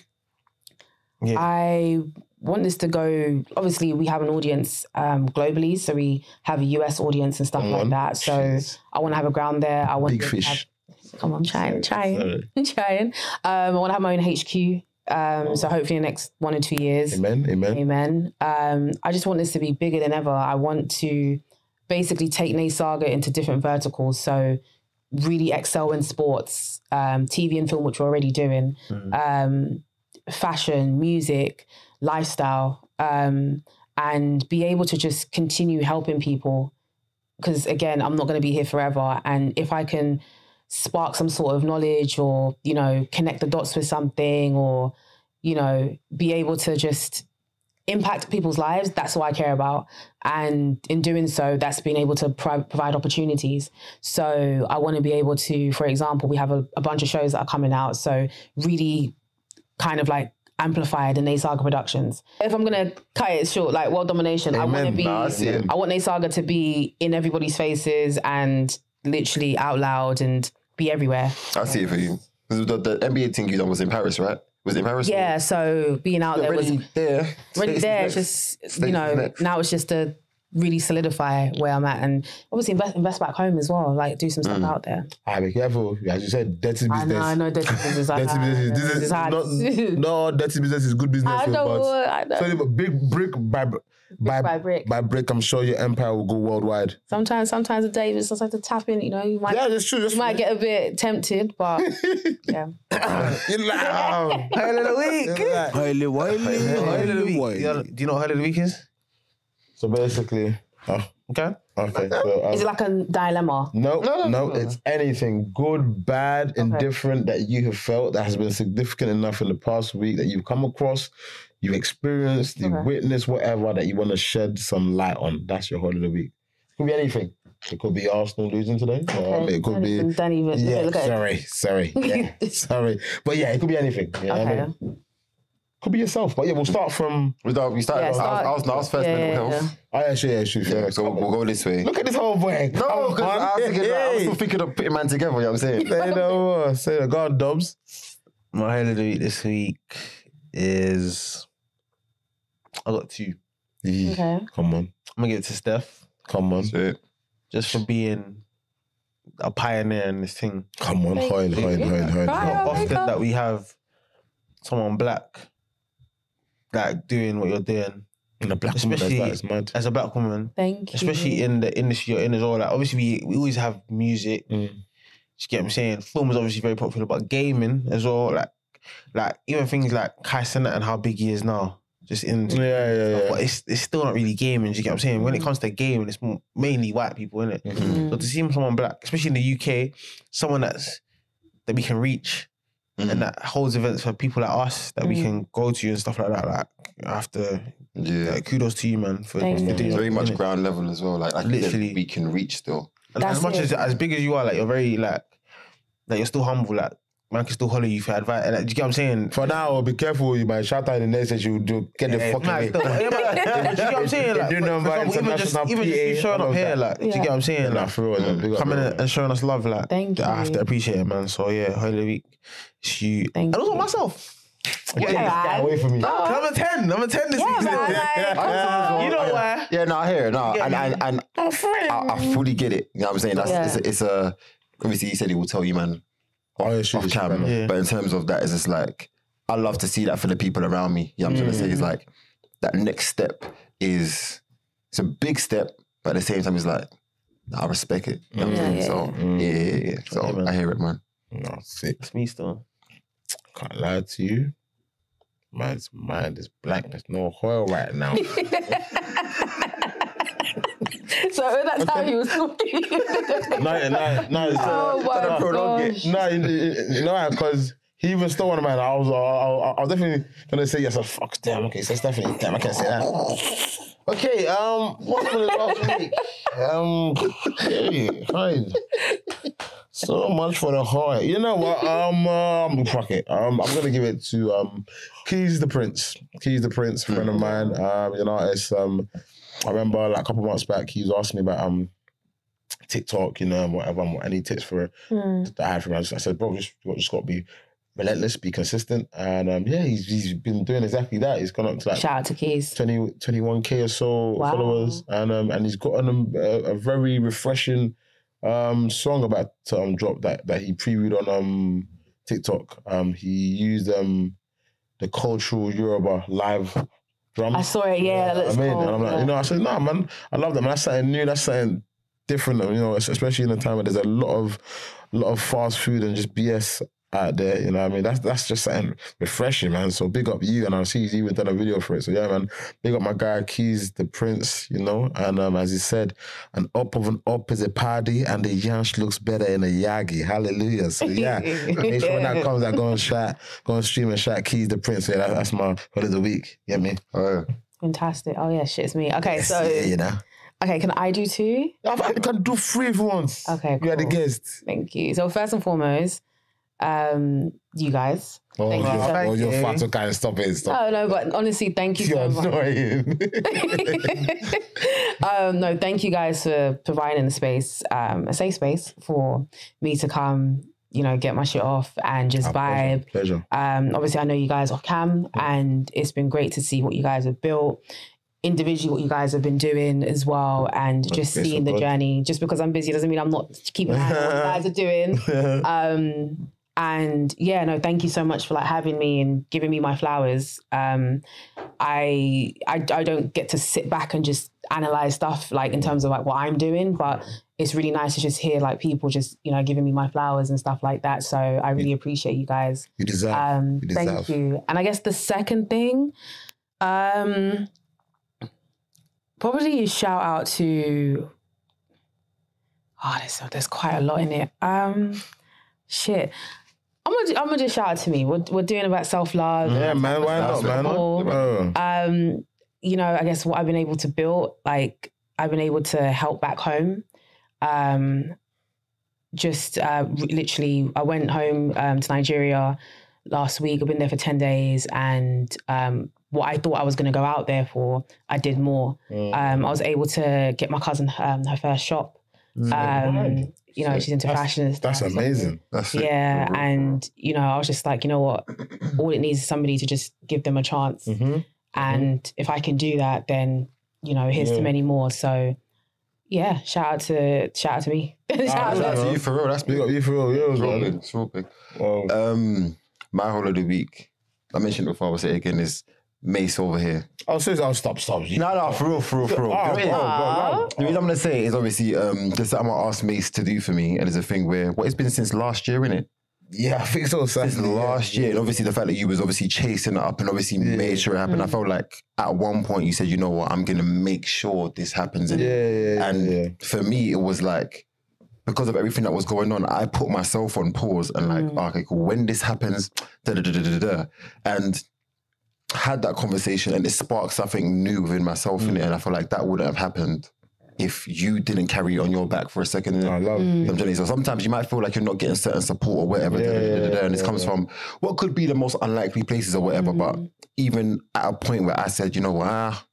want this to go, obviously we have an audience globally, so we have a US audience and stuff like that. So I want to have a ground there. I want big fish. Come on, trying. I want to have my own HQ. So hopefully in the next 1 or 2 years. Amen. I just want this to be bigger than ever. I want to basically take Nay Saga into different verticals. So really excel in sports, TV and film, which we're already doing, fashion, music, lifestyle, and be able to just continue helping people. Because again, I'm not going to be here forever. And if I can spark some sort of knowledge, or, you know, connect the dots with something, or, you know, be able to just impact people's lives, that's what I care about. And in doing so, that's being able to provide opportunities. So I want to be able to, for example, we have a bunch of shows that are coming out. So really kind of like amplify the Nay Saga productions. If I'm going to cut it short, like World Domination, I want Nay Saga to be in everybody's faces and literally out loud and be everywhere. I see it for you. The NBA thing you done was in Paris, right? Was it in Paris? Yeah, so being out there was already there. Just, you know, now it's just to really solidify where I'm at, and obviously invest back home as well, like do some stuff out there. Be careful. As you said, dirty business. I know dirty business. Dirty business. This is not dirty business is good business. I know. So big brick by brick, I'm sure your empire will go worldwide. Sometimes a day, just have to tap in. You know, you might. Yeah, that's true. You might get a bit tempted, but yeah. Highlight of the week. Highlight of the week. Do you know what highlight of the week is? So basically, Oh, Okay. okay. So, Is it like a dilemma? No. It's anything good, bad, indifferent that you have felt that has been significant enough in the past week that you've come across, you've experienced, you've witnessed, whatever that you want to shed some light on. That's your whole of the week. It could be anything. It could be Arsenal losing today. It could be. Don't even. Yeah, look at sorry. Yeah, sorry. But yeah, it could be anything. You know what I mean? Could be yourself. But yeah, we'll start from. We started. I was first mental health. Oh, yeah, sure. So we'll go this way. Look at this whole boy. No, because I was still thinking of putting man together, you know what I'm saying? Say the God, Dobbs. My highlight of the week this week is I got 2. Okay. Come on. I'm gonna give it to Steph. Come on. Just for being a pioneer in this thing. Come on, Thank you. hide. Not often that we have someone black like doing what you're doing. And a black woman Especially that is mad. as a black woman. Thank you. Especially in the industry you're in as well. Like obviously we always have music. Just get what I'm saying? Film is obviously very popular, but gaming as well, like even things like Kai Cenat and how big he is now. Just in Yeah. But it's still not really gaming, do you get what I'm saying? When it comes to gaming, it's mainly white people, innit? So to see someone black, especially in the UK, someone that we can reach and that holds events for people like us that we can go to and stuff like that. Like I have to kudos to you, man, for doing very much ground level as well. Like literally we can reach still. And as much as big as you are, like you're very like you're still humble, like man can still holler you for advice. Like, do you get what I'm saying? For now, be careful. You might shout out in the next that you do get the fuck away. Do you get what I'm saying? Like, even just you showing up here, like, do you get what I'm saying? Like, for real, coming and showing us love, like, Thank you. I have to appreciate it, man. So yeah, highlight of the week, it's you, and also myself. Get away from me. I'm a 10 this season. You know why? Yeah, no, I hear it. No, and I fully get it. You know what I'm saying? That's it's a obviously he said he will tell you, man. Off cam, but in terms of that, it's just like I love to see that for the people around me. You know what I'm trying to say? It's like that next step it's a big step, but at the same time, it's like I respect it. You know what I'm saying? So So I hear it, man. No, sick. It's me still. Can't lie to you. Man's mind is blank. There's no oil right now. So that's how he was talking. No. Oh my gosh. No, you know, because he even stole one of mine. I was definitely gonna say yes. Fuck, damn. Okay, so it's definitely damn. I can't say that. Okay, what for the last week? Okay, fine. So much for the heart. You know what? Fuck it. I'm gonna give it to Keys the Prince. Keys the Prince, friend of mine. You know, it's I remember like a couple months back, he was asking me about TikTok, you know, and whatever, any tips for that I had for him. I said, bro, just got to be relentless, be consistent, and he's been doing exactly that. He's gone up to like shout out to Keys, 21K or so followers, and he's got a very refreshing song about to drop that he previewed on TikTok. He used the cultural Yoruba live drum. I saw it, that looks cool. And I'm like, you know, I said, nah, man, I love that, man. That's something new, that's something different, you know, especially in a time where there's a lot of fast food and just BS out there, you know what I mean? That's just something refreshing, man. So big up you, and I see he's even done a video for it. So yeah, man, big up my guy, Keys the Prince, you know, and as he said, an up of an up is a party, and the yansh looks better in a yagi. Hallelujah. So yeah, make sure when that comes, I go and stream and shout Keys the Prince. Yeah, that's my word of the week. You get me? Oh, yeah. Fantastic. Oh yeah, shit, it's me. Okay, yes, so yeah, you know. Okay, can I do 2? I can do 3 if you want. Okay, cool. You are the guest. Thank you. So first and foremost, you guys. Thank you. You're fat to kind of stop it. No, but honestly, thank you so much. No, thank you guys for providing a space, a safe space for me to come, you know, get my shit off and just vibe. Pleasure. Obviously, I know you guys off cam, and it's been great to see what you guys have built. Individually, what you guys have been doing as well, and just seeing the journey. Just because I'm busy doesn't mean I'm not keeping an eye on what you guys are doing. And yeah, no, thank you so much for like having me and giving me my flowers. I don't get to sit back and just analyze stuff like in terms of like what I'm doing, but it's really nice to just hear like people just, you know, giving me my flowers and stuff like that. So I really appreciate you guys. You deserve. Thank you. And I guess the second thing, Probably a shout out to. There's quite a lot in it. Shit. I'm gonna just shout out to me. We're doing about self-love. Yeah, man. Why not, man? You know, I guess what I've been able to build, like I've been able to help back home. Literally, I went home to Nigeria last week. I've been there for 10 days, and what I thought I was going to go out there for, I did more. I was able to get my cousin her first shop. You know, she's into fashion and stuff. That's amazing. That's yeah, and you know, I was just like, you know what, all it needs is somebody to just give them a chance. And if I can do that, then you know, here's to many more. So yeah, shout out to me. Shout out to you for real. That's big up you for real. Yeah, it's real big. Wow. My whole of the week, I mentioned it before, I'll say it again, is Mace over here. Oh, seriously, stop. No, for real. The reason I'm going to say is obviously there's something I asked Mace to do for me, and it's a thing where, it's been since last year, innit? Yeah, I think so. Since last year, and obviously the fact that you was obviously chasing it up and obviously made sure it happened. I felt like at one point you said, you know what, I'm going to make sure this happens. For me, it was like, because of everything that was going on, I put myself on pause and like, okay, cool, when this happens, and had that conversation, and it sparked something new within myself in it, and I feel like that wouldn't have happened if you didn't carry it on your back for a second. I love it. So sometimes you might feel like you're not getting certain support or whatever, and it comes from what could be the most unlikely places or whatever, but even at a point where I said, you know what,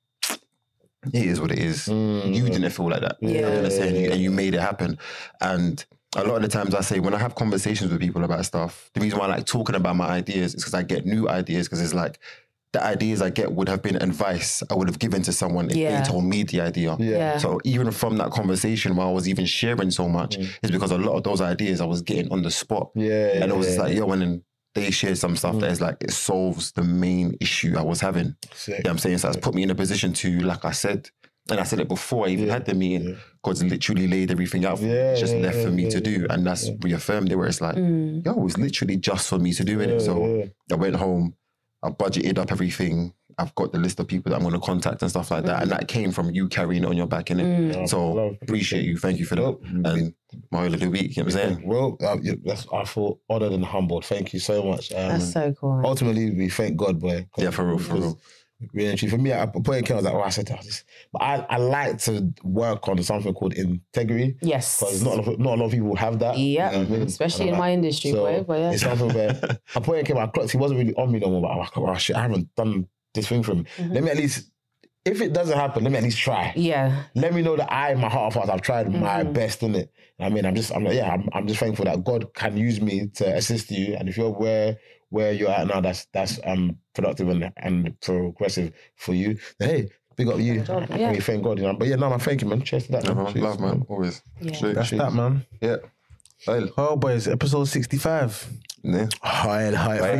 it is what it is. You didn't feel like that. And you made it happen. And a lot of the times I say, when I have conversations with people about stuff, the reason why I like talking about my ideas is because I get new ideas, because it's like, the ideas I get would have been advice I would have given to someone if they told me the idea. So even from that conversation where I was even sharing so much, is because a lot of those ideas I was getting on the spot. And it was just like, and then they shared some stuff that is like, it solves the main issue I was having. You know what I'm saying? So it's put me in a position to, like I said, and I said it before I even had the meeting, God's literally laid everything out for me. It's just left for me to do. And that's reaffirmed it, where it's like, it was literally just for me to do it. So I went home, I budgeted up everything. I've got the list of people that I'm going to contact and stuff like that. And that came from you carrying it on your back, innit? So appreciate you. Thank you for that. And my whole of the week, you know what I'm saying? Well, I feel honoured and humbled. Thank you so much. That's so cool. Ultimately, we thank God, boy. Yeah, for real. Really, for me, at a point in I was like, I said this. But I like to work on something called integrity. Yes. Because not a lot of people have that. Yeah. You know what I mean? Especially in my industry, boy. But it's something where a point in I clocked, he wasn't really on me no more, but I'm like, oh shit, I haven't done this thing for him. Let me at least, if it doesn't happen, let me at least try. Yeah. Let me know that in my heart of hearts, I've tried my best in it. I mean, I'm just thankful that God can use me to assist you. And if you're where you're at now, that's productive and progressive for you. Then, hey, big up you. We thank God, you know. But yeah, no, man, thank you, man. Cheers to that. No, man. Love, man. Always. Yeah. That's that, man. Yeah. Oh, boys, episode 65. Yeah. Heil.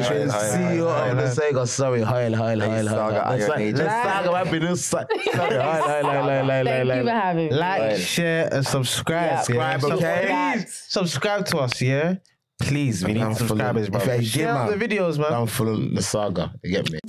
CEO of the Sega. Sorry, Heil. Let's talk about happiness. Sorry, Heil. Thank you for having me. Like, share, and subscribe. Subscribe, okay? Subscribe to us, yeah? Please, we need subscribers, bro. Share the videos, man. I'm full of the saga. You get me?